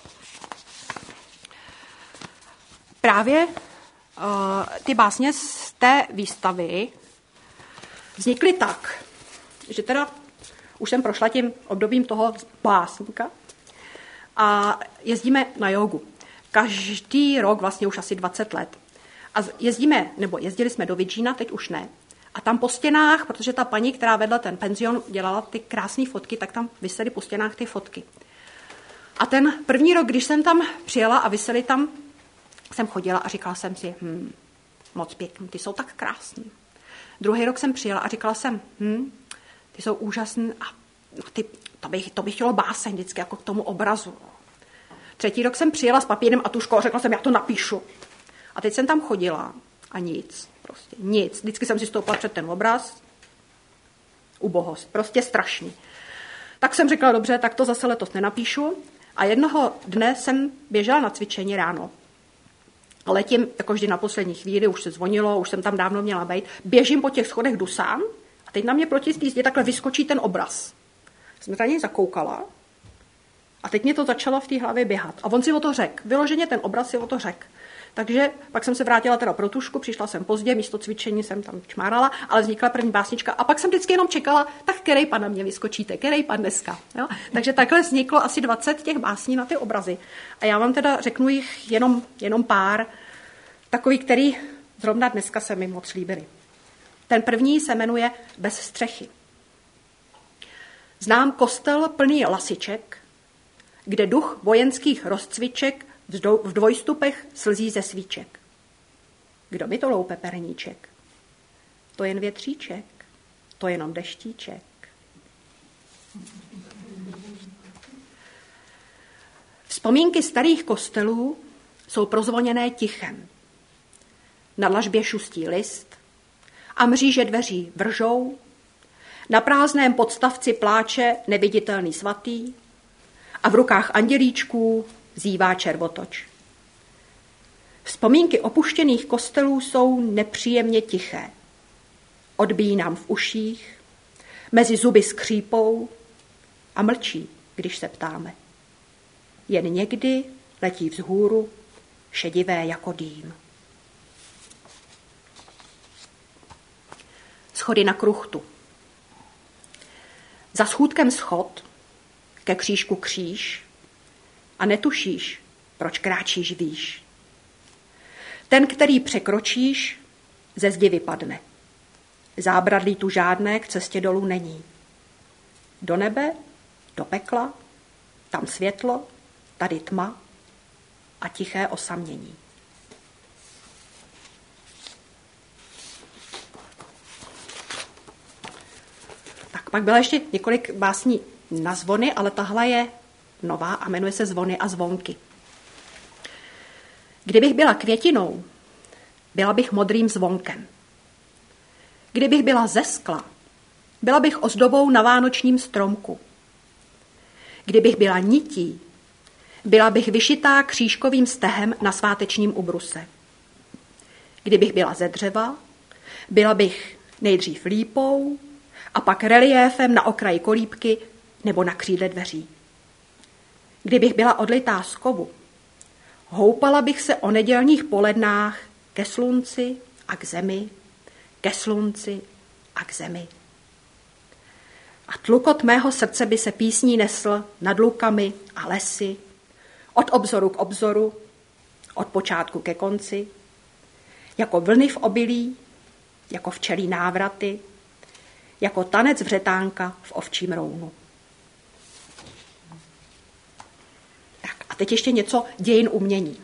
Právě uh, ty básně z té výstavy vznikly tak, že teda už jsem prošla tím obdobím toho básníka a jezdíme na jógu. Každý rok, vlastně už asi dvacet let. A jezdíme, nebo jezdili jsme do Vidžína, teď už ne. A tam po stěnách, protože ta paní, která vedla ten penzion, dělala ty krásné fotky, tak tam visely po stěnách ty fotky. A ten první rok, když jsem tam přijela a visely tam, jsem chodila a říkala jsem si, hm, moc pěkný, ty jsou tak krásný. Druhý rok jsem přijela a říkala jsem, hm, ty jsou úžasný a ty, to, bych, to bych chtělo báseň vždycky jako k tomu obrazu. Třetí rok jsem přijela s papírem a tuškou a řekla jsem, já to napíšu. A teď jsem tam chodila a nic, prostě nic. Vždycky jsem si stoupla před ten obraz, ubohost, prostě strašný. Tak jsem řekla, dobře, tak to zase letos nenapíšu. A jednoho dne jsem běžela na cvičení ráno. Letím, jako vždy na poslední chvíli, už se zvonilo, už jsem tam dávno měla být. Běžím po těch schodech, jdu sám a teď na mě proti té zdi takhle vyskočí ten obraz. Jsem na něj zakoukala a teď mě to začalo v té hlavě běhat. A on si o to řekl. Vyloženě ten obraz si o to řekl. Takže pak jsem se vrátila teda pro tušku, přišla jsem pozdě, místo cvičení jsem tam čmárala, ale vznikla první básnička a pak jsem vždycky jenom čekala, tak který pan na mě vyskočíte, který pan dneska. Jo? Takže takhle vzniklo asi dvacet těch básní na ty obrazy. A já vám teda řeknu jich jenom, jenom pár, takový, který zrovna dneska se mi moc líbily. Ten první se jmenuje Bez střechy. Znám kostel plný lasiček, kde duch vojenských rozcviček v dvojstupech slzí ze svíček. Kdo mi to loupe perníček? To jen větříček, to jenom deštíček. Vzpomínky starých kostelů jsou prozvoněné tichem. Na dlažbě šustí list a mříže dveří vržou, na prázdném podstavci pláče neviditelný svatý a v rukách andělíčků zívá červotoč. Vzpomínky opuštěných kostelů jsou nepříjemně tiché. Odbíjí nám v uších, mezi zuby skřípou a mlčí, když se ptáme. Jen někdy letí vzhůru šedivé jako dým. Schody na kruchtu. Za schůdkem schod, ke křížku kříž a netušíš, proč kráčíš výš. Ten, který překročíš, ze zdi vypadne. Zábradlí tu žádné k cestě dolů není. Do nebe, do pekla, tam světlo, tady tma a tiché osamění. Tak pak byla ještě několik básní na zvony, ale tahle je nová a jmenuje se Zvony a zvonky. Kdybych byla květinou, byla bych modrým zvonkem. Kdybych byla ze skla, byla bych ozdobou na vánočním stromku. Kdybych byla nití, byla bych vyšitá křížkovým stehem na svátečním ubruse. Kdybych byla ze dřeva, byla bych nejdřív lípou a pak reliéfem na okraji kolíbky nebo na křídle dveří. Kdybych byla odlitá z kovu, houpala bych se o nedělních polednách ke slunci a k zemi, ke slunci a k zemi. A tlukot mého srdce by se písní nesl nad lukami a lesy, od obzoru k obzoru, od počátku ke konci, jako vlny v obilí, jako včelí návraty, jako tanec vřetánka v ovčím rounu. Tak a teď ještě něco dějin umění.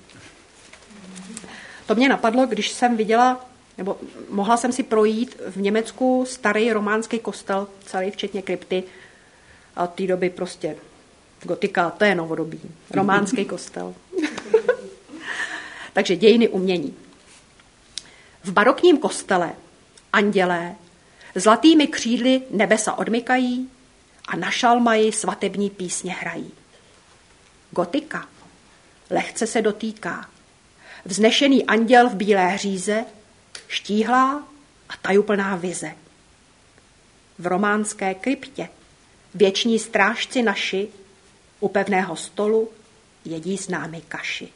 To mě napadlo, když jsem viděla, nebo mohla jsem si projít v Německu starý románský kostel, celý včetně krypty, a od té doby prostě gotika, to je novodobí, románský kostel. Takže dějiny umění. V barokním kostele andělé zlatými křídly nebesa odmykají a na šalmaji svatební písně hrají. Gotika lehce se dotýká. Vznešený anděl v bílé hříze, štíhlá a tajuplná vize. V románské kryptě věční strážci naši u pevného stolu jedí s námi kaši.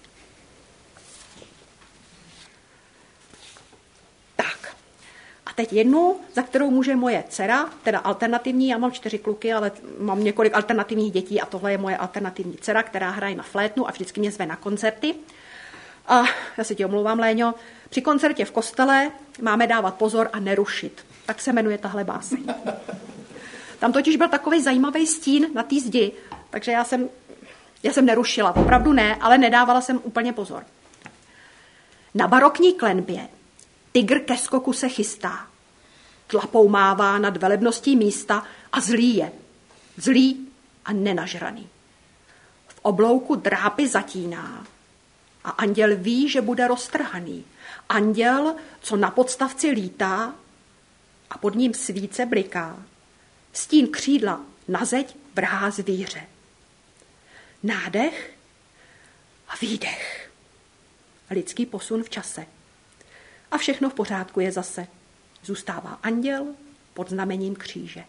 Tak. A teď jednu, za kterou může moje dcera, teda alternativní, já mám čtyři kluky, ale mám několik alternativních dětí a tohle je moje alternativní dcera, která hraje na flétnu a vždycky mě zve na koncerty. A já se ti omlouvám, Léňo, při koncertě v kostele máme dávat pozor a nerušit. Tak se jmenuje tahle báseň. Tam totiž byl takový zajímavý stín na té zdi, takže já jsem, já jsem nerušila, opravdu ne, ale nedávala jsem úplně pozor. Na barokní klenbě tygr ke skoku se chystá. Tlapou mává nad velebností místa a zlý je. Zlý a nenažraný. V oblouku drápy zatíná a anděl ví, že bude roztrhaný. Anděl, co na podstavci lítá a pod ním svíce bliká. Stín křídla na zeď vrhá zvíře. Nádech a výdech. Lidský posun v čase. A všechno v pořádku je zase. Zůstává anděl pod znamením kříže.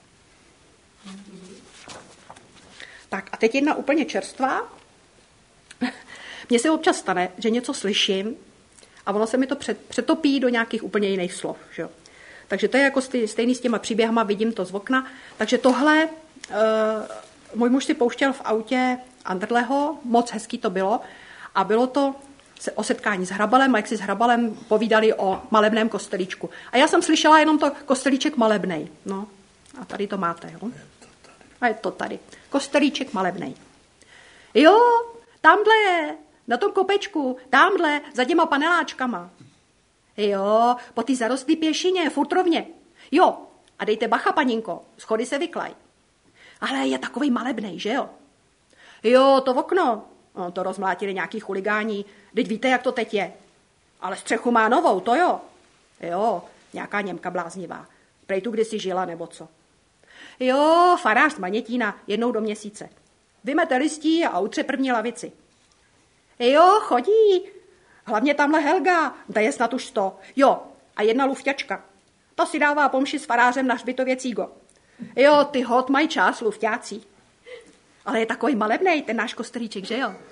Tak a teď jedna úplně čerstvá. Mně se občas stane, že něco slyším a ono se mi to přetopí do nějakých úplně jiných slov. Že? Takže to je jako stejný s těma příběhama, vidím to z okna. Takže tohle uh, můj muž si pouštěl v autě Anderleho, moc hezký to bylo. A bylo to o setkání s Hrabalem, a jak si s Hrabalem povídali o malebném kostelíčku. A já jsem slyšela jenom to kostelíček malebnej. No, a tady to máte, jo? A je to tady. Kostelíček malebnej. Jo, tamhle je, na tom kopečku, tamhle, za těma paneláčkama. Jo, po ty zarostlý pěšině, futrovně. Jo, a dejte bacha, paninko, schody se vyklaj. Ale je takovej malebnej, že jo? Jo, to okno, no, to rozmlátili nějaký chuligání, teď víte, jak to teď je. Ale střechu má novou, to jo. Jo, nějaká Němka bláznivá. Prej tu kdysi žila, nebo co. Jo, farář z Manětína, jednou do měsíce. Vymete listí a utře první lavici. Jo, chodí. Hlavně tamhle Helga, ta je snad už sto. Jo, a jedna lufťačka. To si dává pomši s farářem na hřbitově Cígo. Jo, ty hod mají čas, lufťácí. Ale je takový malebnej ten náš kostelíček, že jo?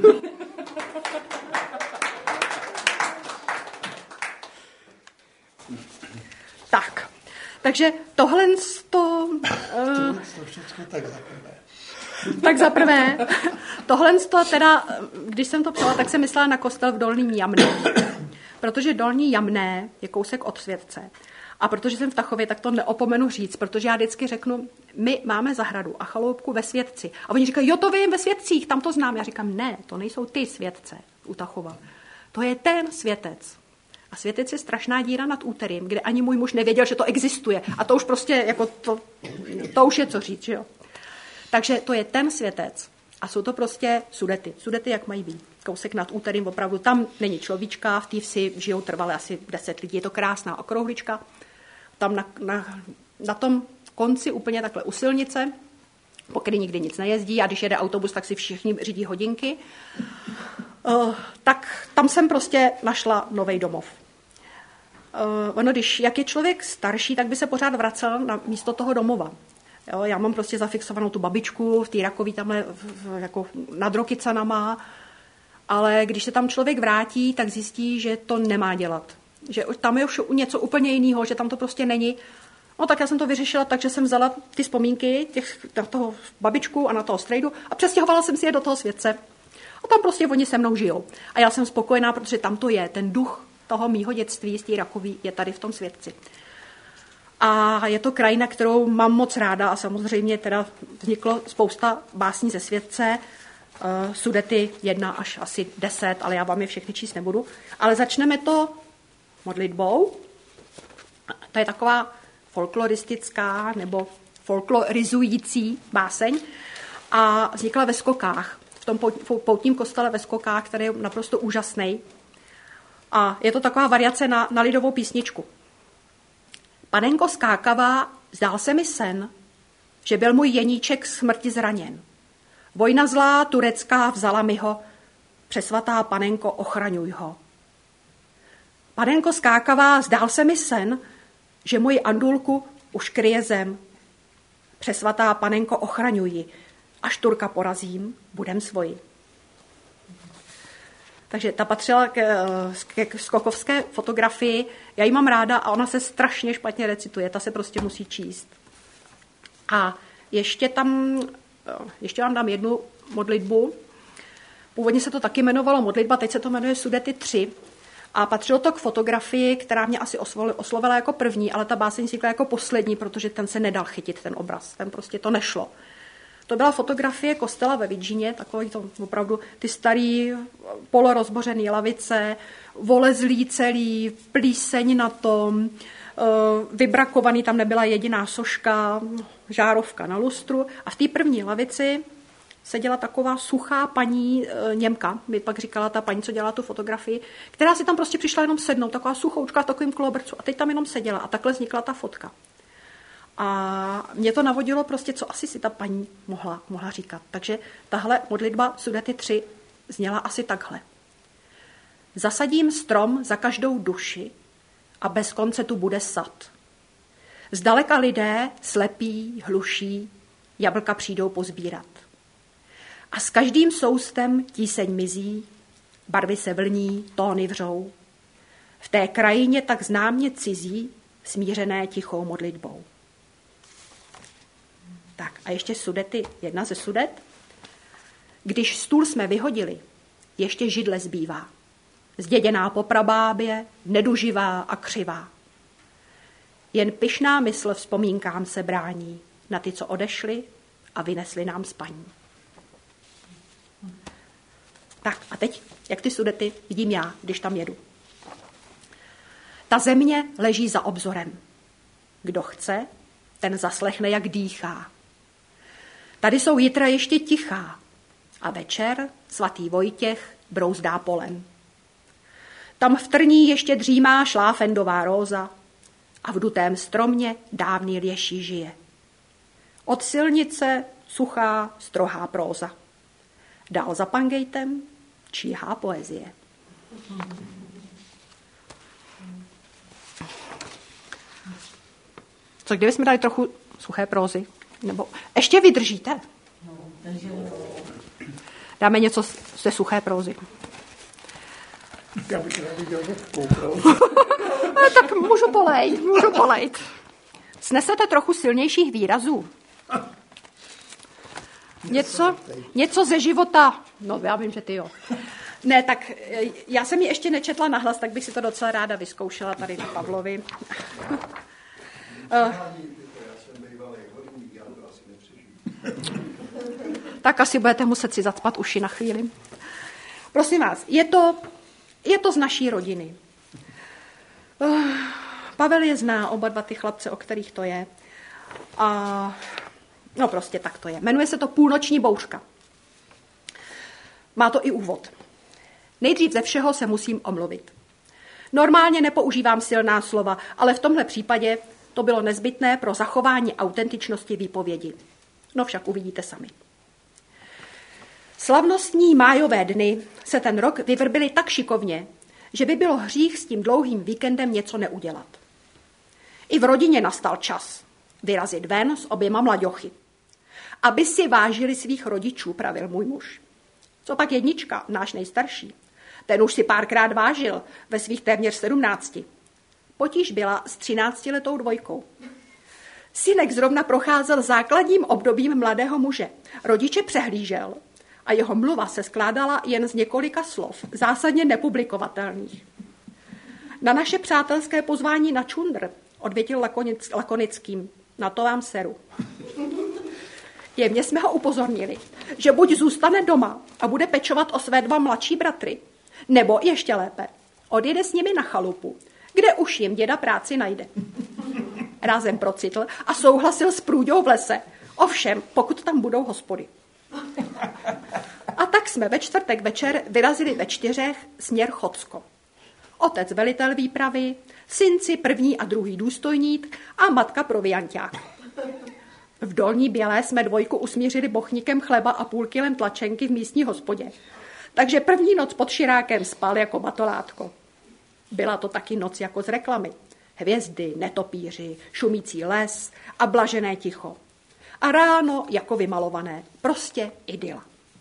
Tak, takže tohle to... Uh, tak za prvé. Tak za prvé, tohle to teda, když jsem to psala, tak jsem myslela na kostel v Dolním Jamné. Protože Dolní Jamné je kousek od Světce. A protože jsem v Tachově, tak to neopomenu říct, protože já vždycky řeknu, my máme zahradu a chaloupku ve Světci. A oni říkají, jo, to vím ve Světcích, tam to znám. Já říkám, ne, to nejsou ty Světce u Tachova. To je ten Světec. A Světec je strašná díra nad Úterým, kde ani můj muž nevěděl, že to existuje. A to už prostě, jako to, to už je co říct, že jo. Takže to je ten Světec. A jsou to prostě Sudety. Sudety, jak mají být. kousek nad Úterým, opravdu tam není človíčka, v té vsi žijou trvale asi deset lidí, je to krásná okrouhlička. Tam na, na, na tom konci úplně takhle u silnice, po který nikdy nic nejezdí a když jede autobus, tak si všichni řídí hodinky. Uh, tak tam jsem prostě našla novej domov. Uh, ono, když, jak je člověk starší, tak by se pořád vracel na místo toho domova. Jo, já mám prostě zafixovanou tu babičku v té rakový tamhle v, v, jako nad Rokycanama, ale když se tam člověk vrátí, tak zjistí, že to nemá dělat. Že tam je už něco úplně jiného, že tam to prostě není. No tak já jsem to vyřešila tak, že jsem vzala ty vzpomínky těch, na toho babičku a na toho strejdu a přestěhovala jsem si je do toho světce. A tam prostě oni se mnou žijou. A já jsem spokojená, protože tam to je, ten duch toho mýho dětství z té rakový je tady v tom světci. A je to krajina, kterou mám moc ráda a samozřejmě teda vzniklo spousta básní ze světce, uh, Sudety jedna až asi deset, ale já vám je všechny číst nebudu. Ale začneme to modlitbou. To je taková folkloristická nebo folklorizující báseň a vznikla ve Skokách, v tom poutním kostele ve Skokách, který je naprosto úžasný. A je to taková variace na, na lidovou písničku. Panenko skákavá, zdál se mi sen, že byl můj jeníček smrti zraněn. Vojna zlá turecká vzala mi ho, přesvatá panenko, ochraňuj ho. Panenko skákavá, zdál se mi sen, že moji Andulku už kryje zem. Přesvatá panenko, ochraňuji. Až Turka porazím, budem svoji. Takže ta patřila k, k skokovské fotografii. Já ji mám ráda a ona se strašně špatně recituje. Ta se prostě musí číst. A ještě tam, ještě vám dám jednu modlitbu. Původně se to taky jmenovalo modlitba, teď se to jmenuje Sudety tři. A patřilo to k fotografii, která mě asi oslovila jako první, ale ta báseň vznikla jako poslední, protože ten se nedal chytit, ten obraz. Ten prostě to nešlo. To byla fotografie kostela ve Vidžině, takový to opravdu ty starý polorozbořený lavice, volezlý celý, plíseň na tom, vybrakovaný, tam nebyla jediná soška, žárovka na lustru. A v té první lavici seděla taková suchá paní Němka, mi pak říkala ta paní, co dělala tu fotografii, která si tam prostě přišla jenom sednout, taková suchoučka v takovým klobercu. A teď tam jenom seděla a takhle vznikla ta fotka. A mě to navodilo prostě, co asi si ta paní mohla, mohla říkat. Takže tahle modlitba Sudety tři zněla asi takhle. Zasadím strom za každou duši a bez konce tu bude sad. Zdaleka lidé, slepí, hluší, jablka přijdou pozbírat. A s každým soustem tíseň mizí, barvy se vlní, tóny vřou. V té krajině tak známě cizí, smířené tichou modlitbou. Tak a ještě Sudety, jedna ze Sudet. Když stůl jsme vyhodili, ještě židle zbývá. Zděděná po prabábě, neduživá a křivá. Jen pyšná mysl vzpomínkám se brání na ty, co odešli a vynesli nám spaní. Tak a teď, jak ty Sudety vidím já, když tam jedu. Ta země leží za obzorem. Kdo chce, ten zaslechne, jak dýchá. Tady jsou jitra ještě tichá a večer svatý Vojtěch brouzdá polem. Tam v trní ještě dřímá šláfendová róza a v dutém stromě dávný lješí žije. Od silnice suchá, strohá próza. Dál za pangejtem číhá poezie. Co kdybychom dali trochu suché prózy? Nebo ještě vydržíte? Dáme něco ze suché prózy. Já bych neviděl suchou prózu. Tak můžu polejt, můžu polejt. Snesete trochu silnějších výrazů? Něco, něco ze života. No, já vím, že ty jo. Ne, tak já jsem ji ještě nečetla nahlas, tak bych si to docela ráda vyzkoušela tady na Pavlovi. Uh, tak asi budete muset si zacpat uši na chvíli. Prosím vás, je to, je to z naší rodiny. Uh, Pavel je zná, oba dva ty chlapce, o kterých to je. A no prostě tak to je. Jmenuje se to Půlnoční bouřka. Má to i úvod. Nejdřív ze všeho se musím omluvit. Normálně nepoužívám silná slova, ale v tomhle případě to bylo nezbytné pro zachování autentičnosti výpovědi. No však uvidíte sami. Slavnostní májové dny se ten rok vyvrbily tak šikovně, že by bylo hřích s tím dlouhým víkendem něco neudělat. I v rodině nastal čas vyrazit ven s oběma mlaďochy. Aby si vážili svých rodičů, pravil můj muž. Co pak jednička, náš nejstarší? Ten už si párkrát vážil ve svých téměř sedmnácti. Potíž byla s třináctiletou dvojkou. Synek zrovna procházel základním obdobím mladého muže. Rodiče přehlížel a jeho mluva se skládala jen z několika slov, zásadně nepublikovatelných. Na naše přátelské pozvání na čundr odvětil lakonic, lakonickým, na to vám seru. Jemně jsme ho upozornili, že buď zůstane doma a bude pečovat o své dva mladší bratry, nebo ještě lépe, odjede s nimi na chalupu, kde už jim děda práci najde. Rázem procitl a souhlasil s průďou v lese, ovšem, pokud tam budou hospody. A tak jsme ve čtvrtek večer vyrazili ve čtyřech směr Chocko. Otec velitel výpravy, synci první a druhý důstojník a matka provianťák. V Dolní Bělé jsme dvojku usmířili bochníkem chleba a půl kilem tlačenky v místní hospodě. Takže první noc pod širákem spal jako batolátko. Byla to taky noc jako z reklamy. Hvězdy, netopíři, šumící les a blažené ticho. A ráno jako vymalované. Prostě idyla.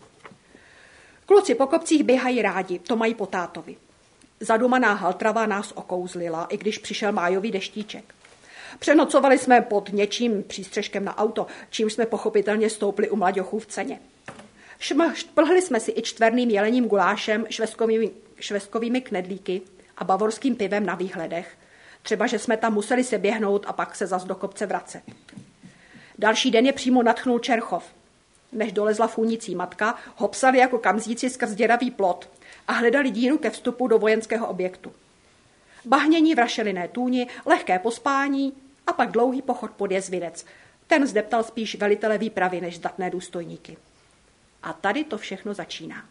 Kluci po kopcích běhají rádi, to mají po tátovi. Zadumaná haltrava nás okouzlila, i když přišel májový deštíček. Přenocovali jsme pod něčím přístřežkem na auto, čímž jsme pochopitelně stoupli u mlaďochů v ceně. Šplhli jsme si i čtverným jelením gulášem, švestkovými, švestkovými knedlíky a bavorským pivem na výhledech. Třeba, že jsme tam museli se běhnout a pak se zas do kopce vracet. Další den je přímo nadchnul Čerchov. Než dolezla fůnící matka, hopsali jako kamzíci skrz děravý plot a hledali díru ke vstupu do vojenského objektu. Bahnění v rašeliné tůni, lehké pospání a pak dlouhý pochod pod Jezvinec. Ten zdeptal spíš velitele výpravy než zdatné důstojníky. A tady to všechno začíná.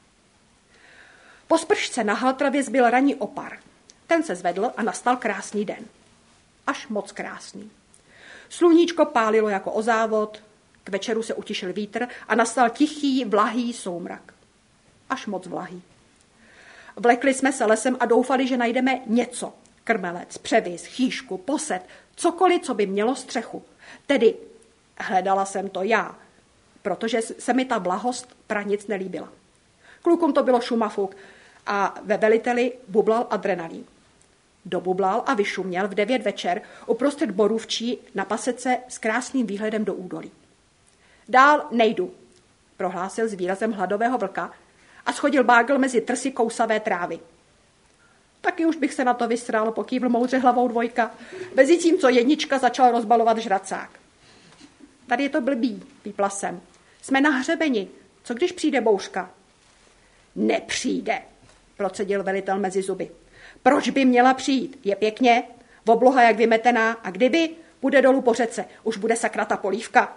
Po spršce na Haltravě zbyl ranní opar. Ten se zvedl a nastal krásný den. Až moc krásný. Sluníčko pálilo jako o závod, k večeru se utišil vítr a nastal tichý, vlahý soumrak. Až moc vlahý. Vlekli jsme se lesem a doufali, že najdeme něco. Krmelec, převis, chýšku, posed, cokoliv, co by mělo střechu. Tedy hledala jsem to já, protože se mi ta blahost pranic nelíbila. Klukům to bylo šumafuk a ve veliteli bublal adrenalín. Dobublal a vyšuměl v devět večer uprostřed borůvčí na pasece s krásným výhledem do údolí. Dál nejdu, prohlásil s výrazem hladového vlka a schodil bágl mezi trsy kousavé trávy. Taky už bych se na to vysral, pokývl moudře hlavou dvojka, mezitím, co jednička začal rozbalovat žracák. Tady je to blbý, pípla jsem. Jsme na hřebeni. Co když přijde bouřka? Nepřijde, procedil velitel mezi zuby. Proč by měla přijít? Je pěkně, obloha jak vymetená a kdyby, půjde dolů po řece, už bude sakra ta polívka.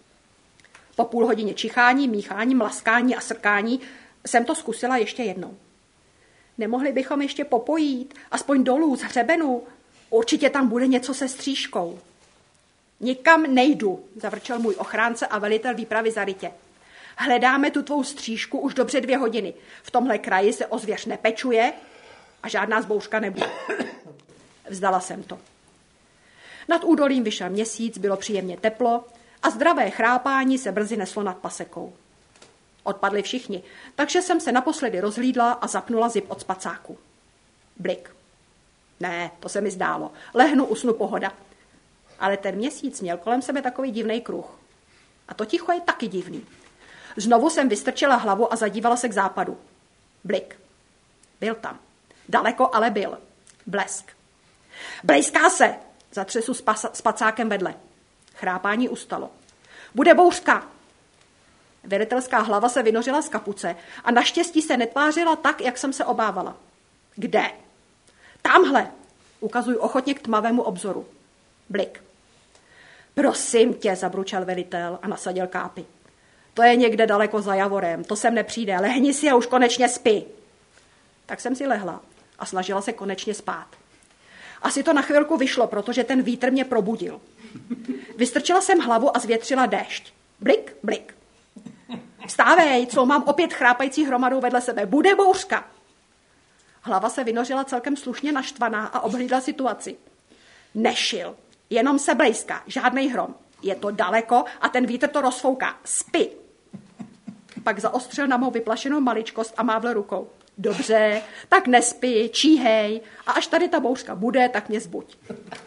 Po půl hodině čichání, míchání, mlaskání a srkání jsem to zkusila ještě jednou. Nemohli bychom ještě popojít, aspoň dolů z hřebenu. Určitě tam bude něco se střížkou. Nikam nejdu, zavrčel můj ochránce a velitel výpravy zarytě. Hledáme tu tvou střížku už dobře dvě hodiny. V tomhle kraji se o zvěř nepečuje a žádná zbouřka nebude. Vzdala jsem to. Nad údolím vyšel měsíc, bylo příjemně teplo a zdravé chrápání se brzy neslo nad pasekou. Odpadli všichni, takže jsem se naposledy rozhlídla a zapnula zip od spacáku. Blik. Ne, to se mi zdálo. Lehnu, usnu, pohoda. Ale ten měsíc měl kolem sebe takový divný kruh. A to ticho je taky divný. Znovu jsem vystrčila hlavu a zadívala se k západu. Blik. Byl tam. Daleko, ale byl. Blesk. Blejská se, zatřesu s pacákem vedle. Chrápání ustalo. Bude bouřka. Velitelská hlava se vynořila z kapuce a naštěstí se netvářila tak, jak jsem se obávala. Kde? Tamhle, ukazuji ochotně k tmavému obzoru. Blik. Prosím tě, zabručel velitel a nasadil kápy. To je někde daleko za javorem, to sem nepřijde, lehni si a už konečně spí. Tak jsem si lehla a snažila se konečně spát. Asi to na chvilku vyšlo, protože ten vítr mě probudil. Vystrčila jsem hlavu a zvětřila déšť. Blik, blik. Vstávej, co mám opět chrápající hromadu vedle sebe. Bude bouřka. Hlava se vynořila celkem slušně naštvaná a obhlídla situaci. Nešil, jenom se blejská, žádnej hrom. Je to daleko a ten vítr to rozfouká. Spi. Pak zaostřil na mou vyplašenou maličkost a mávl rukou. Dobře, tak nespi, číhej a až tady ta bouřka bude, tak mě zbuď.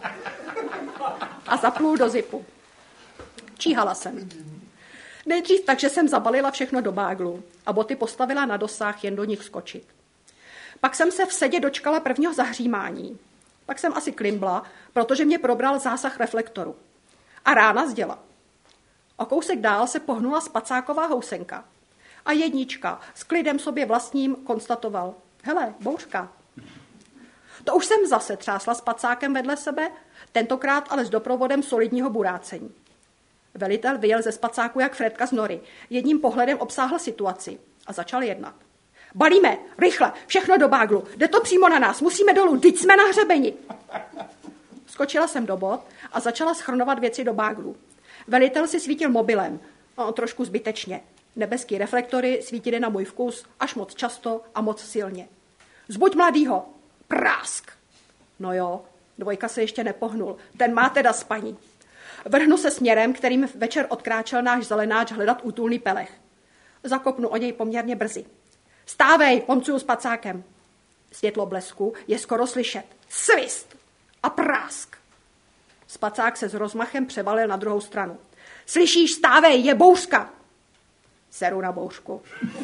A zaplul do zipu. Číhala jsem. Nejdřív takže jsem zabalila všechno do báglu a boty postavila na dosah, jen do nich skočit. Pak jsem se v sedě dočkala prvního zahřímání. Pak jsem asi klimbla, protože mě probral zásah reflektoru. A rána zděla. O kousek dál se pohnula spacáková housenka. A jednička s klidem sobě vlastním konstatoval. Hele, bouřka. To už jsem zase třásla spacákem vedle sebe, tentokrát ale s doprovodem solidního burácení. Velitel vyjel ze spacáku jak Fredka z nory. Jedním pohledem obsáhl situaci a začal jednat. Balíme, rychle, všechno do báglu, jde to přímo na nás, musíme dolů, teď jsme na hřebeni. Skočila jsem do bod a začala schrnovat věci do báglu. Velitel si svítil mobilem, no, trošku zbytečně. Nebeský reflektory svítily na můj vkus až moc často a moc silně. Zbuď mladýho, prásk. No jo, dvojka se ještě nepohnul, ten má teda spaní. Vrhnu se směrem, kterým večer odkráčel náš zelenáč hledat útulný pelech. Zakopnu o něj poměrně brzy. Stávej, pomcuju s pacákem. Světlo blesku je skoro slyšet. Svist a prásk. Spacák se s rozmachem převalil na druhou stranu. Slyšíš, stávej, je bouřka. Seru na bouřku.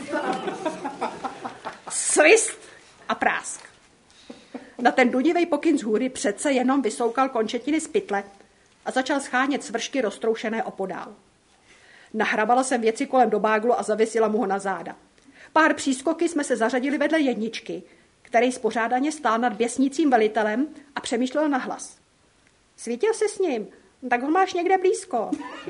Svist a prásk. Na ten dudivej pokyn z hůry přece jenom vysoukal končetiny z pytle a začal schánět svršky roztroušené opodál. Nahrabala jsem věci kolem do báglu a zavěsila mu ho na záda. Pár přískoky jsme se zařadili vedle jedničky, který spořádaně stál nad běsnícím velitelem a přemýšlel nahlas. Svítil jsi s ním, tak ho máš někde blízko.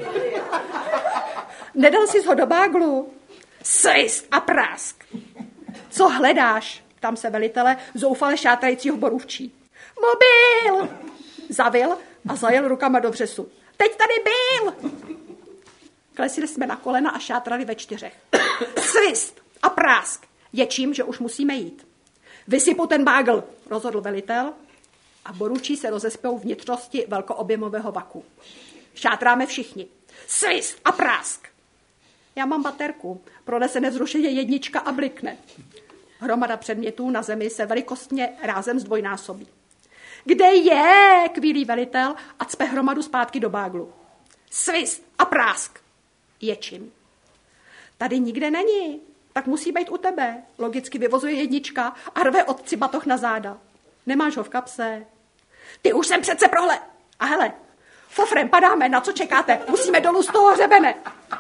Nedal jsi ho do báglu? Svist a prásk. Co hledáš? Ptám se velitele zoufale šátrajícího borůvčí. Mobil! Zavil a zajel rukama do břesu. Teď tady byl! Klesili jsme na kolena a šátrali ve čtyřech. Svist a prásk. Je čím, že už musíme jít. Vysypu ten bágl, rozhodl velitel a borůvčí se rozespěl vnitřnosti velkoobjemového vaku. Šátráme všichni. Svist a prásk. Já mám baterku. Pronese nevzrušeně jednička a blikne. Hromada předmětů na zemi se velikostně rázem zdvojnásobí. Kde je? Kvílí velitel a cpe hromadu zpátky do báglu. Svist a prásk. Ječím. Tady nikde není. Tak musí být u tebe. Logicky vyvozuje jednička a rve otci batoh na záda. Nemáš ho v kapse? Ty už jsem přece prohle. A hele, fofrem padáme, na co čekáte? Musíme dolů z toho hřebene.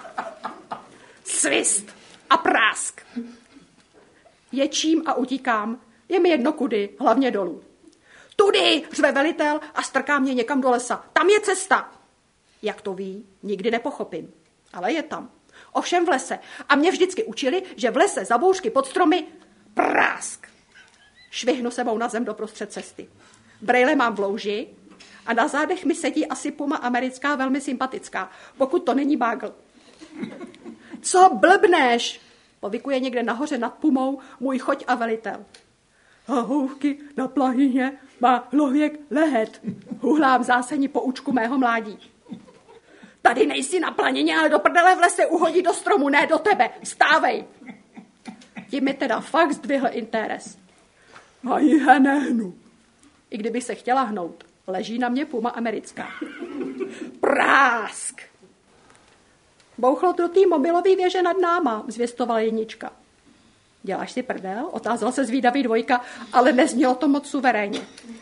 Svist a prásk. Ječím a utíkám. Je mi jedno kudy, hlavně dolů. Tudy, řve velitel a strká mě někam do lesa. Tam je cesta. Jak to ví, nikdy nepochopím. Ale je tam. Ovšem v lese. A mě vždycky učili, že v lese za bouřky pod stromy prásk. Švihnu sebou na zem doprostřed cesty. Brejle mám v louži a na zádech mi sedí asi puma americká, velmi sympatická, pokud to není bágl. Co blbneš? Povykuje někde nahoře nad pumou můj choť a velitel. Houvky na plahině má hlověk lehet. Huhlám zásení poučku mého mládí. Tady nejsi na planině, ale do prdele v lese uhodí do stromu, ne do tebe. Stávej. Tím mi teda fakt zdvihl interes. A jihe nehnu. I kdybych se chtěla hnout, leží na mě puma americká. Prásk. Bouchlo trutý mobilový věže nad náma, zvěstovala jednička. Děláš si prdel? Otázal se zvídavý dvojka, ale neznělo to moc suverénně.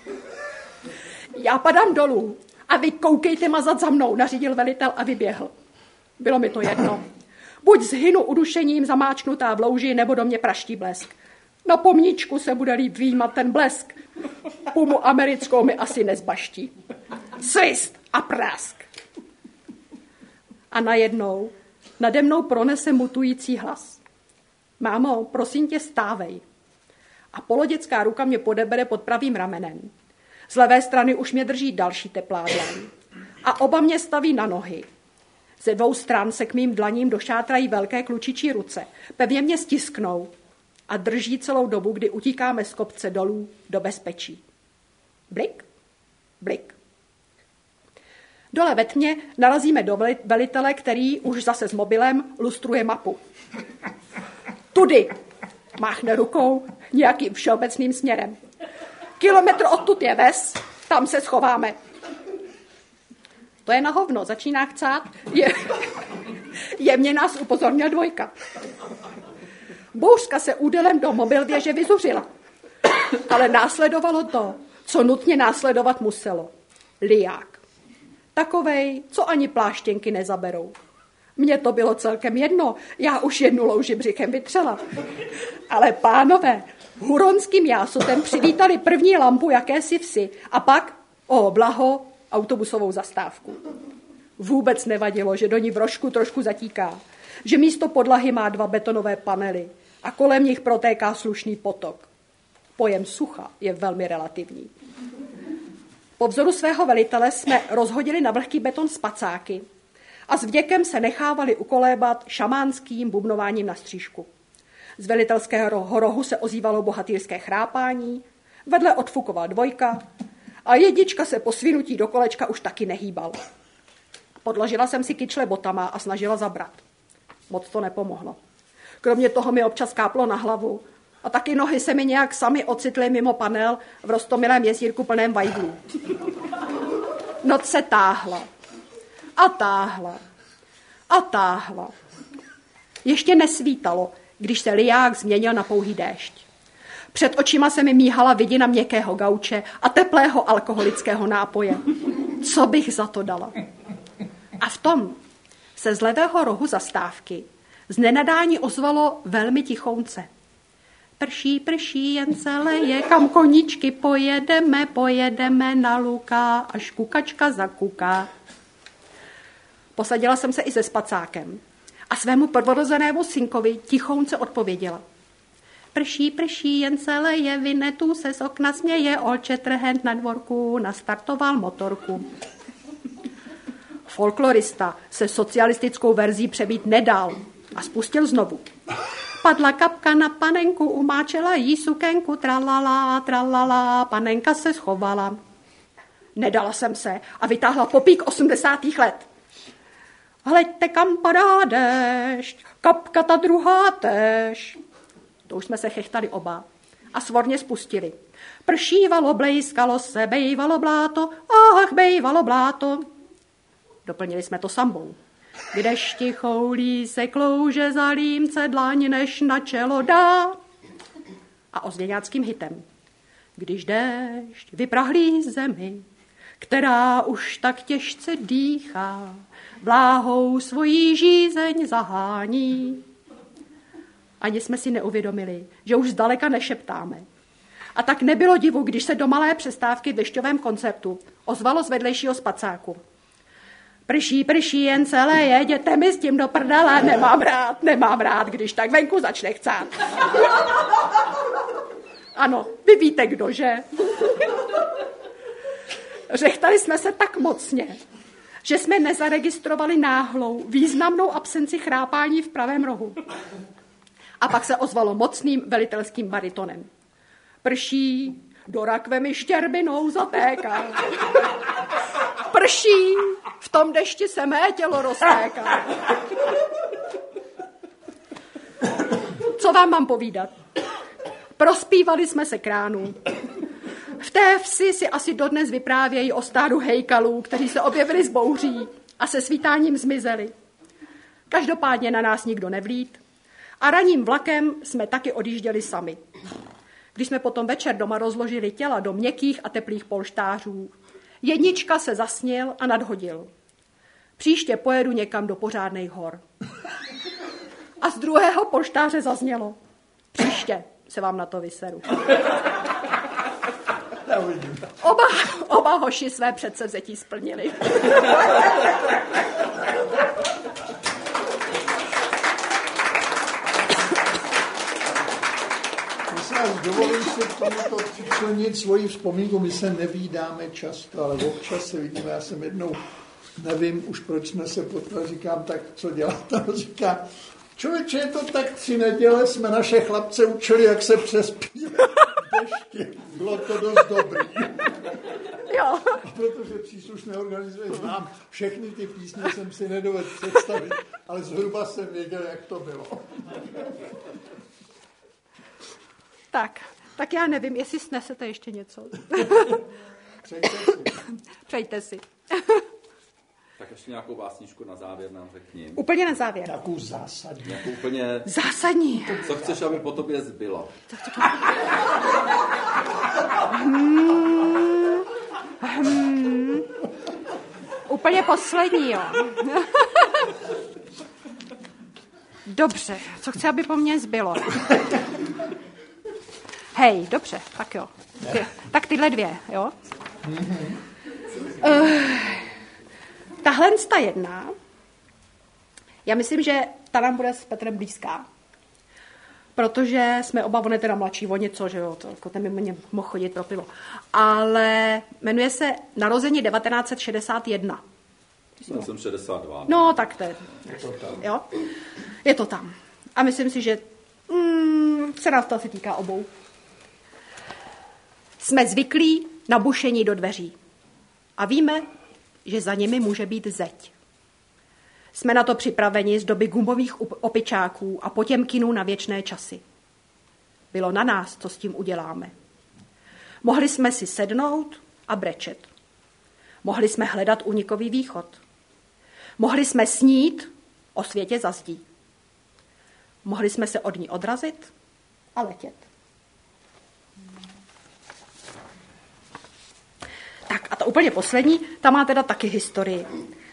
Já padám dolů a vy koukejte mazat za mnou, nařídil velitel a vyběhl. Bylo mi to jedno. Buď zhynu udušením zamáčknutá v louži, nebo do mě praští blesk. Na pomníčku se bude líp výjímat ten blesk. Pumu americkou mi asi nezbaští. Svist a prásk. A najednou nade mnou pronese mutující hlas. Mámo, prosím tě, stávej. a polodětská ruka mě podebere pod pravým ramenem. Z levé strany už mě drží další teplá dlaň a oba mě staví na nohy. Ze dvou stran se k mým dlaním došátrají velké klučičí ruce, pevně mě stisknou a drží celou dobu, kdy utíkáme z kopce dolů do bezpečí. Blik, blik. Dole ve tmě narazíme do velitele, který už zase s mobilem lustruje mapu. Tudy, máchne rukou nějakým všeobecným směrem. Kilometr odtud je ves, tam se schováme. To je na hovno, začíná chcát. Je, jemně nás upozornil dvojka. Bouřka se údelem do mobilvěže vyzuřila. Ale následovalo to, co nutně následovat muselo. Liják. Takovej, co ani pláštěnky nezaberou. Mně to bylo celkem jedno, já už jednu louži břichem vytřela. Ale pánové huronským jásotem přivítali první lampu jakési vsi a pak, o blaho, autobusovou zastávku. Vůbec nevadilo, že do ní v rožku trošku zatíká, že místo podlahy má dva betonové panely a kolem nich protéká slušný potok. Pojem sucha je velmi relativní. Po vzoru svého velitele jsme rozhodili na vlhký beton spacáky a s vděkem se nechávali ukolébat šamánským bubnováním na střížku. Z velitelského rohu se ozývalo bohatýrské chrápání, vedle odfukovala dvojka a jednička se po svinutí do kolečka už taky nehýbal. Podložila jsem si kyčle botama a snažila zabrat. Moc to nepomohlo. Kromě toho mi občas káplo na hlavu a taky nohy se mi nějak sami ocitly mimo panel v roztomilém jezírku plném vajglů. Noc se táhla a táhla a táhla. Ještě nesvítalo, když se liják změnil na pouhý déšť. Před očima se mi míhala vidina měkkého gauče a teplého alkoholického nápoje. Co bych za to dala? A v tom se z levého rohu zastávky z nenadání ozvalo velmi tichounce. Prší, prší, jen se leje, kam koníčky pojedeme, pojedeme na luka, až kukačka zakuká. Posadila jsem se i se spacákem a svému prvorozenému synkovi tichounce odpověděla. Prší, prší, jen se leje, Vinetu se z okna směje, olče trhent na dvorku, nastartoval motorku. Folklorista se socialistickou verzí přebít nedal a spustil znovu. Padla kapka na panenku, umáčela jí sukenku, tralala, tralala, panenka se schovala. Nedala jsem se a vytáhla popík osmdesátých let. Hleďte, kam padá déšť, kapka ta druhá též. To už jsme se chechtali oba a svorně spustili. Pršívalo, blejskalo se, bejvalo bláto, ach, bejvalo bláto. Doplnili jsme to sambou. K dešti choulí se klouže za límce dlaň, než na čelo dá. A ozděňáckým hitem. Když déšť vyprahlí zemi, která už tak těžce dýchá, vláhou svojí žízeň zahání. Ani jsme si neuvědomili, že už zdaleka nešeptáme. A tak nebylo divu, když se do malé přestávky v dešťovém koncertu ozvalo z vedlejšího spacáku. Prší, prší, jen celé je, jděte mi s tím do prdele, nemám rád, nemám rád, když tak venku začne chcát. Ano, vy víte kdo, že? Řechtali jsme se tak mocně, že jsme nezaregistrovali náhlou, významnou absenci chrápání v pravém rohu. A pak se ozvalo mocným velitelským baritonem. Prší, do rakve mi štěrbinou zatéká. Prší, v tom dešti se mé tělo roztéká. Co vám mám povídat? Prospívali jsme se kránů. V té vsi si asi dodnes vyprávějí o stádu hejkalů, kteří se objevili z bouří a se svítáním zmizeli. Každopádně na nás nikdo nevlít a ranním vlakem jsme taky odjížděli sami. Když jsme potom večer doma rozložili těla do měkkých a teplých polštářů, jednička se zasnil a nadhodil. Příště pojedu někam do pořádnej hor. A z druhého polštáře zaznělo. Příště se vám na to vyseru. Oba, oba hoši své předsevzetí splnili. Když se vás dovolím to přičlenit svoji vzpomínku. My se nevídáme často, ale občas se vidíme. Já jsem jednou, nevím už proč jsme se potkali, říkám, tak co děláte? Říká, člověče, je to tak tři neděle, jsme naše chlapce učili, jak se přespíme v dešti. Bylo to dost dobrý. Jo. A protože příslušné organizace znám, všechny ty písně jsem si nedovedl představit, ale zhruba jsem věděl, jak to bylo. Tak, tak já nevím, jestli snesete ještě něco. Přejte si. Přejte si. Tak ještě nějakou básničku na závěr nám řekni. Úplně na závěr. Takovou zásadní. Nějakou úplně... Zásadní. Co chceš, aby po tobě zbylo? Hmm. Hmm. Úplně poslední, jo. Dobře, co chci, aby po mně zbylo? Hej, dobře, tak jo. Ty, tak tyhle dvě, jo. Uh, tahle ta jedna, já myslím, že ta nám bude s Petrem blízká, protože jsme oba, on je teda mladší o něco, že jo, to, jako ten by mě mohl chodit pro pivo. Ale jmenuje se Narození devatenáct set šedesát jedna. Já jsem šedesát dva. No, tak to je. Je to tam. Jo? Je to tam. A myslím si, že mm, se nás to asi týká obou. Jsme zvyklí na bušení do dveří. A víme, že za nimi může být zeď. Jsme na to připraveni z doby gumových opičáků a Potěmkinů na věčné časy. Bylo na nás, co s tím uděláme. Mohli jsme si sednout a brečet. Mohli jsme hledat únikový východ. Mohli jsme snít o světě za zdí. Mohli jsme se od ní odrazit a letět. Tak a ta úplně poslední, ta má teda taky historii.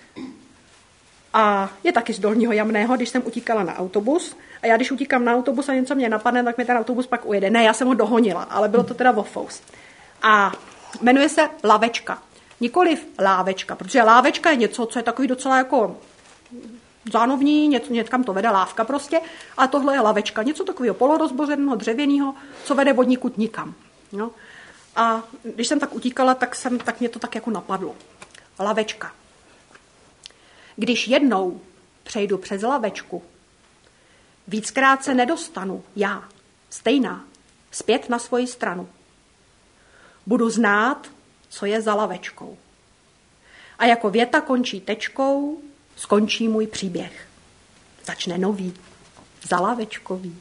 A je taky z Dolního Jamného, když jsem utíkala na autobus. A já, když utíkám na autobus a něco mě napadne, tak mi ten autobus pak ujede. Ne, já jsem ho dohonila, ale bylo to teda vofous. A jmenuje se Lavečka. Nikoliv lávečka, protože lávečka je něco, co je takový docela jako zánovní, něco, někam to vede, lávka prostě, ale tohle je lavečka, něco takového polorozbořeného, dřevěného, co vede od nikud nikam. No. A když jsem tak utíkala, tak, jsem, tak mě to tak jako napadlo. Lavečka. Když jednou přejdu přes lavečku, víckrát se nedostanu já, stejná, zpět na svoji stranu. Budu znát, co je za lavečkou. A jako věta končí tečkou, skončí můj příběh. Začne nový, za lavečkový.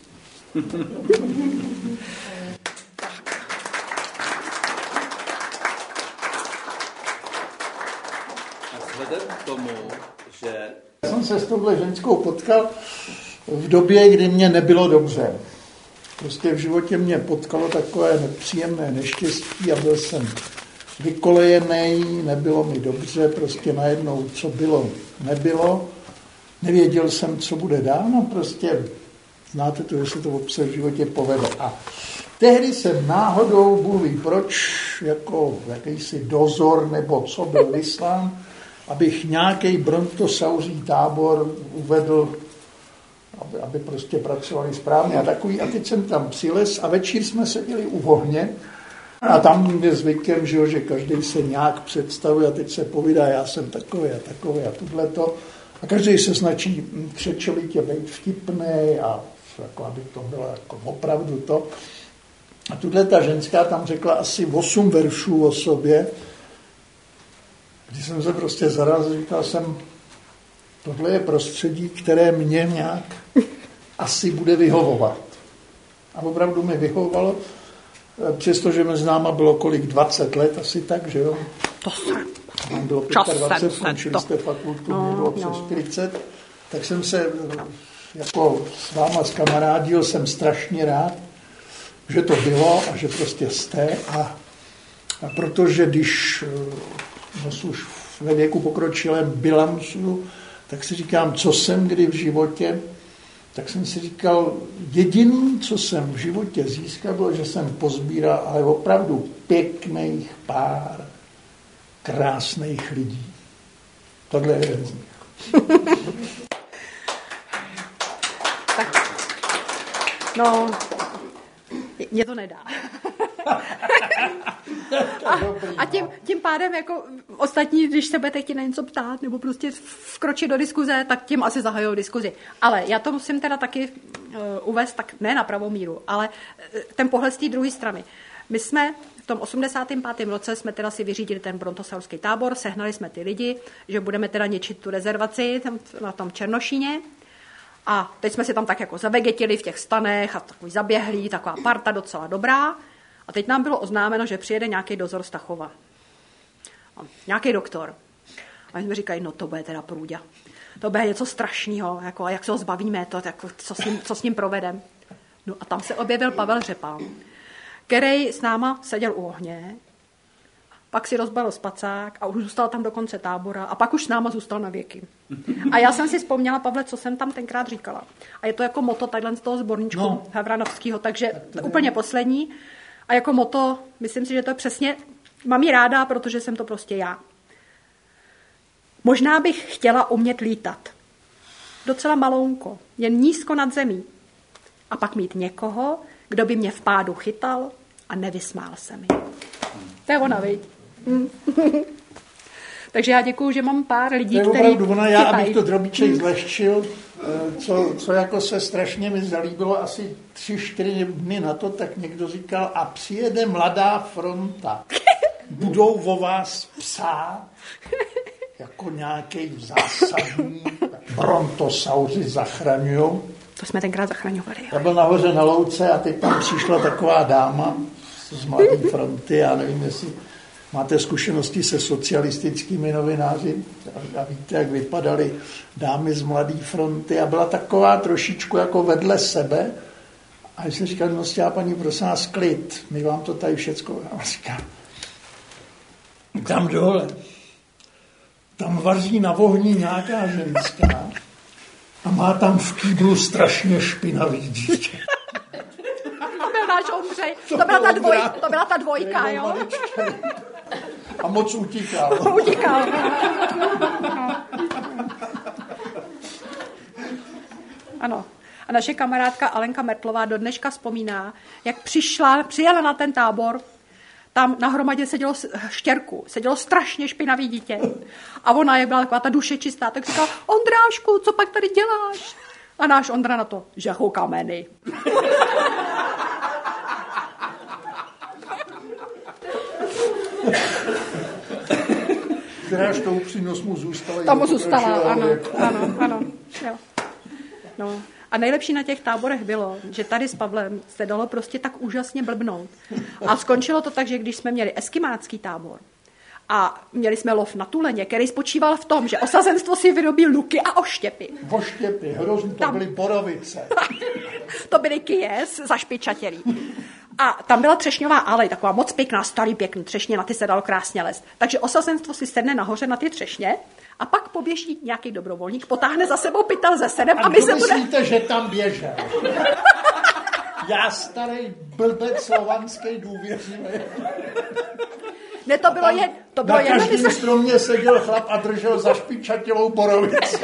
Vzhledem k tomu, že... Já jsem se s touhle ženskou potkal v době, kdy mě nebylo dobře. Prostě v životě mě potkalo takové nepříjemné neštěstí a byl jsem vykolejený, nebylo mi dobře, prostě najednou, co bylo, nebylo. Nevěděl jsem, co bude dál, no prostě znáte to, že se to v životě povede. A tehdy jsem náhodou, Bůh ví proč, jako jakýsi dozor nebo co byl vyslán, abych nějaký brontosauří tábor uvedl, aby, aby prostě pracovali správně a takový. A teď jsem tam přilez a večír jsme seděli u ohně a tam je zvykem, že, že každý se nějak představuje a teď se povídá, já jsem takový a takový a tohleto. A každý se snaží křečelitě být vtipný a jako, aby to bylo jako opravdu to. A tuhle ta ženská tam řekla asi osm veršů o sobě. Když jsem se prostě zarazil, říkal jsem, tohle je prostředí, které mě nějak asi bude vyhovovat. A opravdu mi vyhovovalo, přestože mezi náma bylo kolik dvacet let, asi tak, že jo? To se. Mám bylo dvacet pět, skončili jste fakultu, no, mě bylo přes no. čtyřicet, tak jsem se jako s váma zkamarádil, jsem strašně rád, že to bylo a že prostě jste. A, a protože když no, už ve věku pokročilém bilancu, tak si říkám, co jsem kdy v životě, tak jsem si říkal, jediný, co jsem v životě získal, bylo, že jsem pozbíral, ale opravdu pěkných pár krásných lidí. Tohle je jeden z nich. Tak, no, mě to nedá. A, a tím, tím pádem jako ostatní, když se budete chtít na něco ptát nebo prostě vkročit do diskuze, tak tím asi zahajují diskuzi. Ale já to musím teda taky uh, uvést tak ne na pravou míru, ale ten pohled z té druhé strany. My jsme v tom osmdesátém pátém roce jsme teda si vyřídili ten brontosaurský tábor, sehnali jsme ty lidi, že budeme teda něčit tu rezervaci tam, na tom Černošíně. A teď jsme si tam tak jako zavegetili v těch stanech a takový zaběhlí, taková parta docela dobrá. A teď nám bylo oznámeno, že přijede nějaký dozor z Tachova. Nějaký doktor. A my jsme říkali, no to bude teda průďa. To bude něco strašného, jako, a jak se ho zbavíme, to, jako, co, s ním, co s ním provedem. No a tam se objevil Pavel Řepa, který s náma seděl u ohně, pak si rozbalil spacák a už zůstal tam do konce tábora a pak už s náma zůstal na věky. A já jsem si vzpomněla, Pavle, co jsem tam tenkrát říkala. A je to jako moto takhle z toho sborníčku no. Havranovského, takže tak úplně poslední. A jako moto, myslím si, že to je přesně, mám ji ráda, protože jsem to prostě já. Možná bych chtěla umět lítat. Docela malounko, jen nízko nad zemí. A pak mít někoho, kdo by mě v pádu chytal a nevysmál se mi. To je ona, viď? Takže já děkuju, že mám pár lidí, kteří opravdu ona, já, abych to drobíček zlehčil, co, co jako se strašně mi zalíbilo, asi tři, čtyři dny na to, tak někdo říkal, a přijede mladá fronta. Budou o vás psát jako nějaký zásadní brontosauři zachraňujou. To jsme tenkrát zachraňovali. Já byl nahoře na louce a teď tam přišla taková dáma z Mladé fronty, já nevím, jestli máte zkušenosti se socialistickými novináři a víte, jak vypadaly dámy z Mladé fronty a byla taková trošičku jako vedle sebe a já jsem říkal, no stěla paní, prosím vás, klid, my vám to tady všecko, a říkám, tam dole, tam vaří na ohni nějaká ženská a má tam v kýblu strašně špinavý dítě. To byl náš Ondřej, to, to, byla ta dvoj, to byla ta dvojka, jo? A moc utíkal. Utíkal. Ano. A naše kamarádka Alenka Mertlová do dneška vzpomíná, jak přišla, přijela na ten tábor, tam na hromadě sedělo štěrku, sedělo strašně špinavý dítě. A ona, jak byla taková ta duše čistá, tak říkala, Ondrášku, co pak tady děláš? A náš Ondra na to, žehu kameny. Kteráž tou přínos mu zůstala. Tam mu zůstala, ano, ano, ano. Jo. No. A nejlepší na těch táborech bylo, že tady s Pavlem se dalo prostě tak úžasně blbnout. A skončilo to tak, že když jsme měli eskimácký tábor a měli jsme lov na tuleně, který spočíval v tom, že osazenstvo si vyrobí luky a oštěpy. Oštěpy, hrozně, to tam byly borovice. To byly kyjes zašpičatělí. A tam byla třešňová alej, taková moc pěkná, starý pěkný třešně, na ty se dalo krásně lézt. Takže osazenstvo si sedne nahoře na ty třešně a pak poběží nějaký dobrovolník, potáhne za sebou pytel ze sedem a, a my se bude... myslíte, že tam běžel? Já starý blbec slovanský důvěřivý. Ne, to bylo, je, to bylo na jedno... Na každém mysl... stromě seděl chlap a držel zašpičatělou borovici.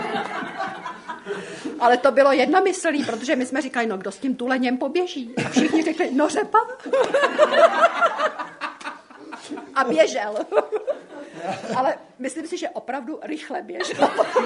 Ale to bylo jednomyslný, protože my jsme říkali, no kdo s tím tuleněm poběží? A všichni řekli, no Řepa. A běžel. Ale myslím si, že opravdu rychle běžel.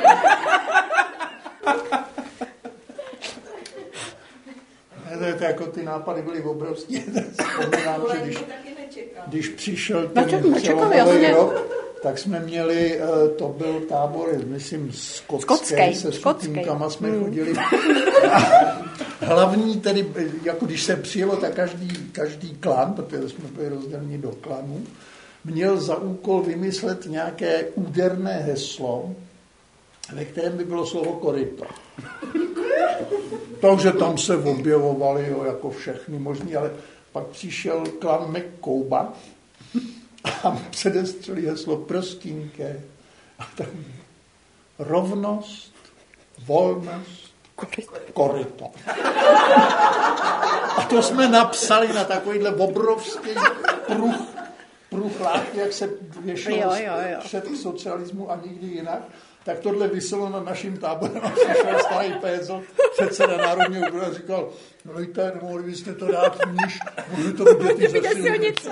Ne, to jako ty nápady byly obrovské. Vzpomínám, že když, když přišel ten přelomový rok, tak jsme měli, to byl tábor, myslím, skotský, se skupinkama jsme hmm. chodili. A hlavní tedy, jako když se přijelo, tak každý, každý klan, protože jsme byli rozděleni do klanů, měl za úkol vymyslet nějaké úderné heslo, ve kterém by bylo slovo koryto. Takže tam se objevovali jo, jako všechny možný, ale pak přišel klan McCouba a předestřeli heslo prostínké. A tam rovnost, volnost, koryto. A to jsme napsali na takovýhle obrovský pruh pruh látky, jak se věšilo před socialismu a nikdy jinak, tak tohle vyselo na naším táborem a přišel starý Pézel, předseda Národního odboru a říkal, no lejte, nemohli byste to dát níž, můžu to vidět i ze silnice.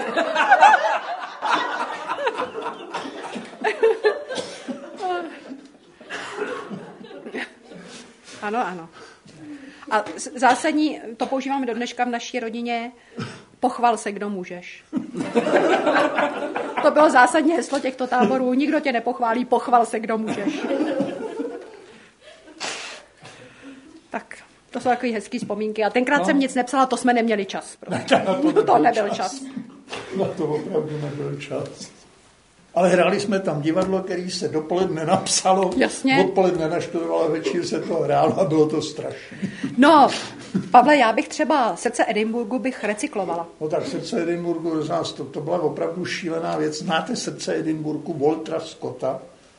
Ano, ano. A zásadní, to používáme do dneška v naší rodině, pochval se, kdo můžeš. To bylo zásadně heslo těchto táborů. Nikdo tě nepochválí, pochval se, kdo můžeš. Tak, to jsou takové hezké vzpomínky. A tenkrát no. jsem nic nepsala, to jsme neměli čas. Prostě. to, nebyl to nebyl čas. čas. No to opravdu nebyl čas. Ale hráli jsme tam divadlo, který se dopoledne napsalo, Jasně. odpoledne naštudovalo, večer se to hrálo a bylo to strašné. No, Pavle, já bych třeba Srdce Edinburgu bych recyklovala. No tak Srdce Edinburgu, to, to byla opravdu šílená věc. Znáte Srdce Edinburgu Waltera Scotta?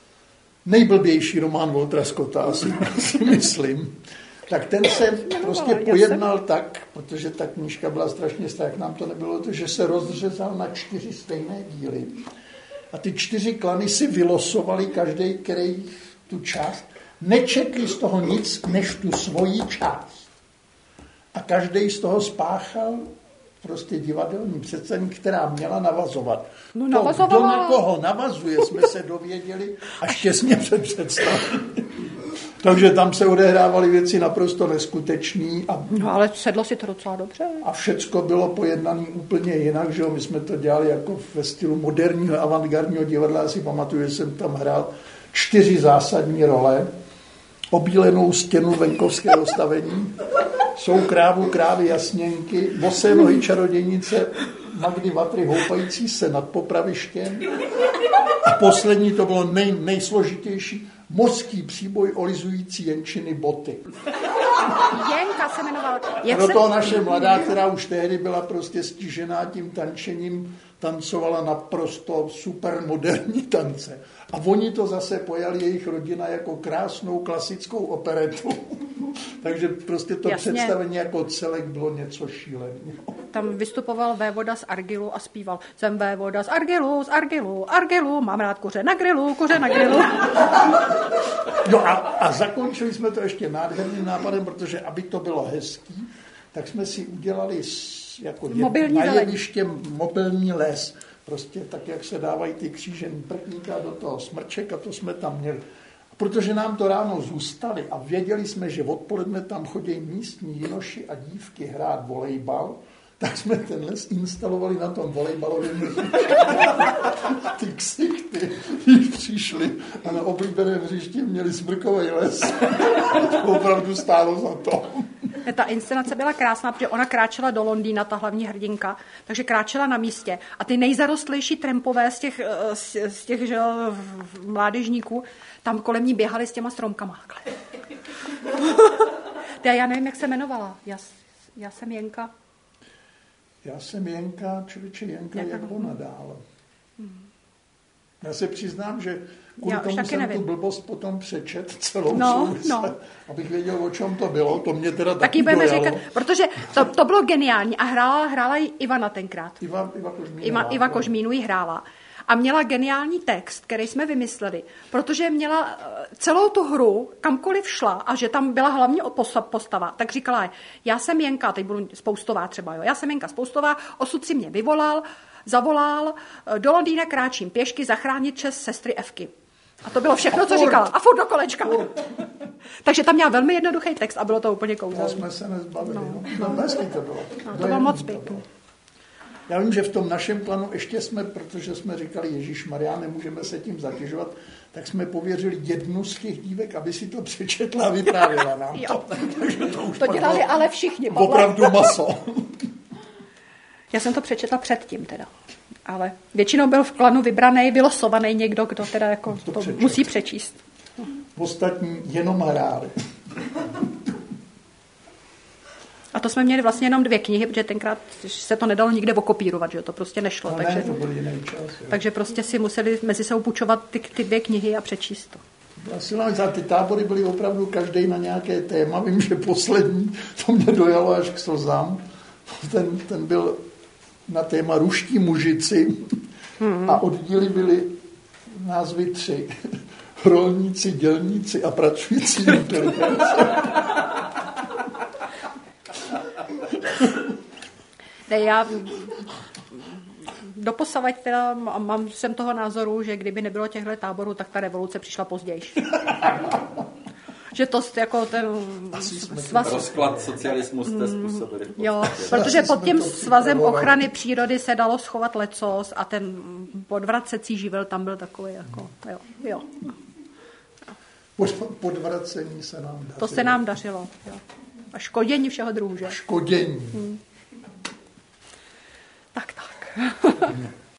Nejblbější román Waltera Scotta, asi, asi myslím. Tak ten se prostě pojednal tak, protože ta knížka byla strašně stará, jak nám to nebylo, to, že se rozřezal na čtyři stejné díly. A ty čtyři klany si vylosovali každý, který tu část. Nečekli z toho nic, než tu svoji část. A každý z toho spáchal prostě divadelní představení, která měla navazovat. No, to, kdo na koho navazuje, jsme se dověděli až těsně před představením. Takže tam se odehrávaly věci naprosto neskutečné. A, no ale sedlo si to docela dobře. A všecko bylo pojednané úplně jinak, že jo? My jsme to dělali jako ve stylu moderního avantgardního divadla. Já si pamatuju, že jsem tam hrál čtyři zásadní role. Obílenou stěnu venkovského stavení, jsou krávu, krávy, jasněnky, bosé nohy čarodějnice Magdy Vatry houpající se nad popravištěm. A poslední, to bylo nej, nejsložitější, mořský příboj olizující jenčiny boty. Jenka se jmenovala. Proto se... naše mladá, která už tehdy byla prostě stižená tím tančením, tancovala naprosto supermoderní tance. A oni to zase pojali, jejich rodina, jako krásnou klasickou operetu. Takže prostě to Jasně. představení jako celek bylo něco šíleného. Tam vystupoval vévoda z Argilu a zpíval: jsem vévoda z Argilu, z Argilu, Argilu, mám rád kuře na grilu, kuře na grilu. No a, a zakončili jsme to ještě nádherným nápadem, protože aby to bylo hezký, tak jsme si udělali jako mobilní na jeviště mobilní les. Prostě tak, jak se dávají ty křížený prkníka do toho smrček, a to jsme tam měli. A protože nám to ráno zůstali a věděli jsme, že odpoledne tam chodí místní jinoši a dívky hrát volejbal, tak jsme ten les instalovali na tom volejbalovém hřišti. Ty ksichty, když přišli a na oblíbeném hřišti měli smrkový les. To opravdu stálo za to. Ta inscenace byla krásná, protože ona kráčela do Londýna, ta hlavní hrdinka, takže kráčela na místě. A ty nejzarostlejší trampové z těch, z těch že, mládežníků tam kolem ní běhali s těma stromkama. Já nevím, jak se jmenovala. Já, já jsem Jenka. Já jsem Jenka, člověče Jenka, jak, jak ona dál. Hmm. Já se přiznám, že kvůli tomu jsem nevím. Tu blbost potom přečet celou no, souvisle, no. abych věděl, o čem to bylo. To mě teda taky, taky budeme dojalo. říkat, protože to, to bylo geniální a hrála, hrála ji Ivana tenkrát. Iva, Iva Kožmínová. Iva, Iva Kožmínu ji hrála. A měla geniální text, který jsme vymysleli, protože měla celou tu hru, kamkoliv šla, a že tam byla hlavní postava, tak říkala, já jsem Jenka, teď budu Spoustová třeba, jo, já jsem Jenka Spoustová, osud si mě vyvolal, zavolal, do Londýna kráčím pěšky, zachránit čest sestry Evky. A to bylo všechno, co říkala. A furt do kolečka. Takže tam měla velmi jednoduchý text a bylo to úplně kouzelné. To jsme se nezbavili. No, no. No, hezky to bylo. No, to bylo moc pěkné. Já vím, že v tom našem plánu ještě jsme, protože jsme říkali, ježišmarja, nemůžeme se tím zatěžovat, tak jsme pověřili jednu z těch dívek, aby si to přečetla a vyprávěla nám to. Takže to už to dělali ale všichni. Opravdu maso. Já jsem to přečetla předtím teda. Ale většinou byl v klanu vybraný, vylosovaný někdo, kdo teda jako to, to musí přečíst. Ostatní jenom hráli. A to jsme měli vlastně jenom dvě knihy, protože tenkrát se to nedalo nikde okopírovat, že to prostě nešlo. No takže, ne, to byl jiný čas. Jo. Takže prostě si museli mezi sebou půjčovat ty, ty dvě knihy a přečíst to. Za ty tábory byly opravdu každý na nějaké téma. Vím, že poslední, to mě dojalo až k slzám. Ten, ten byl na téma ruští mužici. Hmm. A oddíly byly názvy tři. Rolníci, dělníci a pracující inteligence. Ne, já doposavať teda mám, jsem toho názoru, že kdyby nebylo těchto táborů, tak ta revoluce přišla později. Že to jako ten svaz... Rozklad socialismu jste způsobili. Jo, protože pod tím svazem ochrany přírody se dalo schovat lecos a ten podvracecí živel tam byl takový jako, jo, jo. Podvracení se nám dařilo. To se nám dařilo, jo. A škodění všeho druhu, že? Škodění. Hmm. Tak, tak.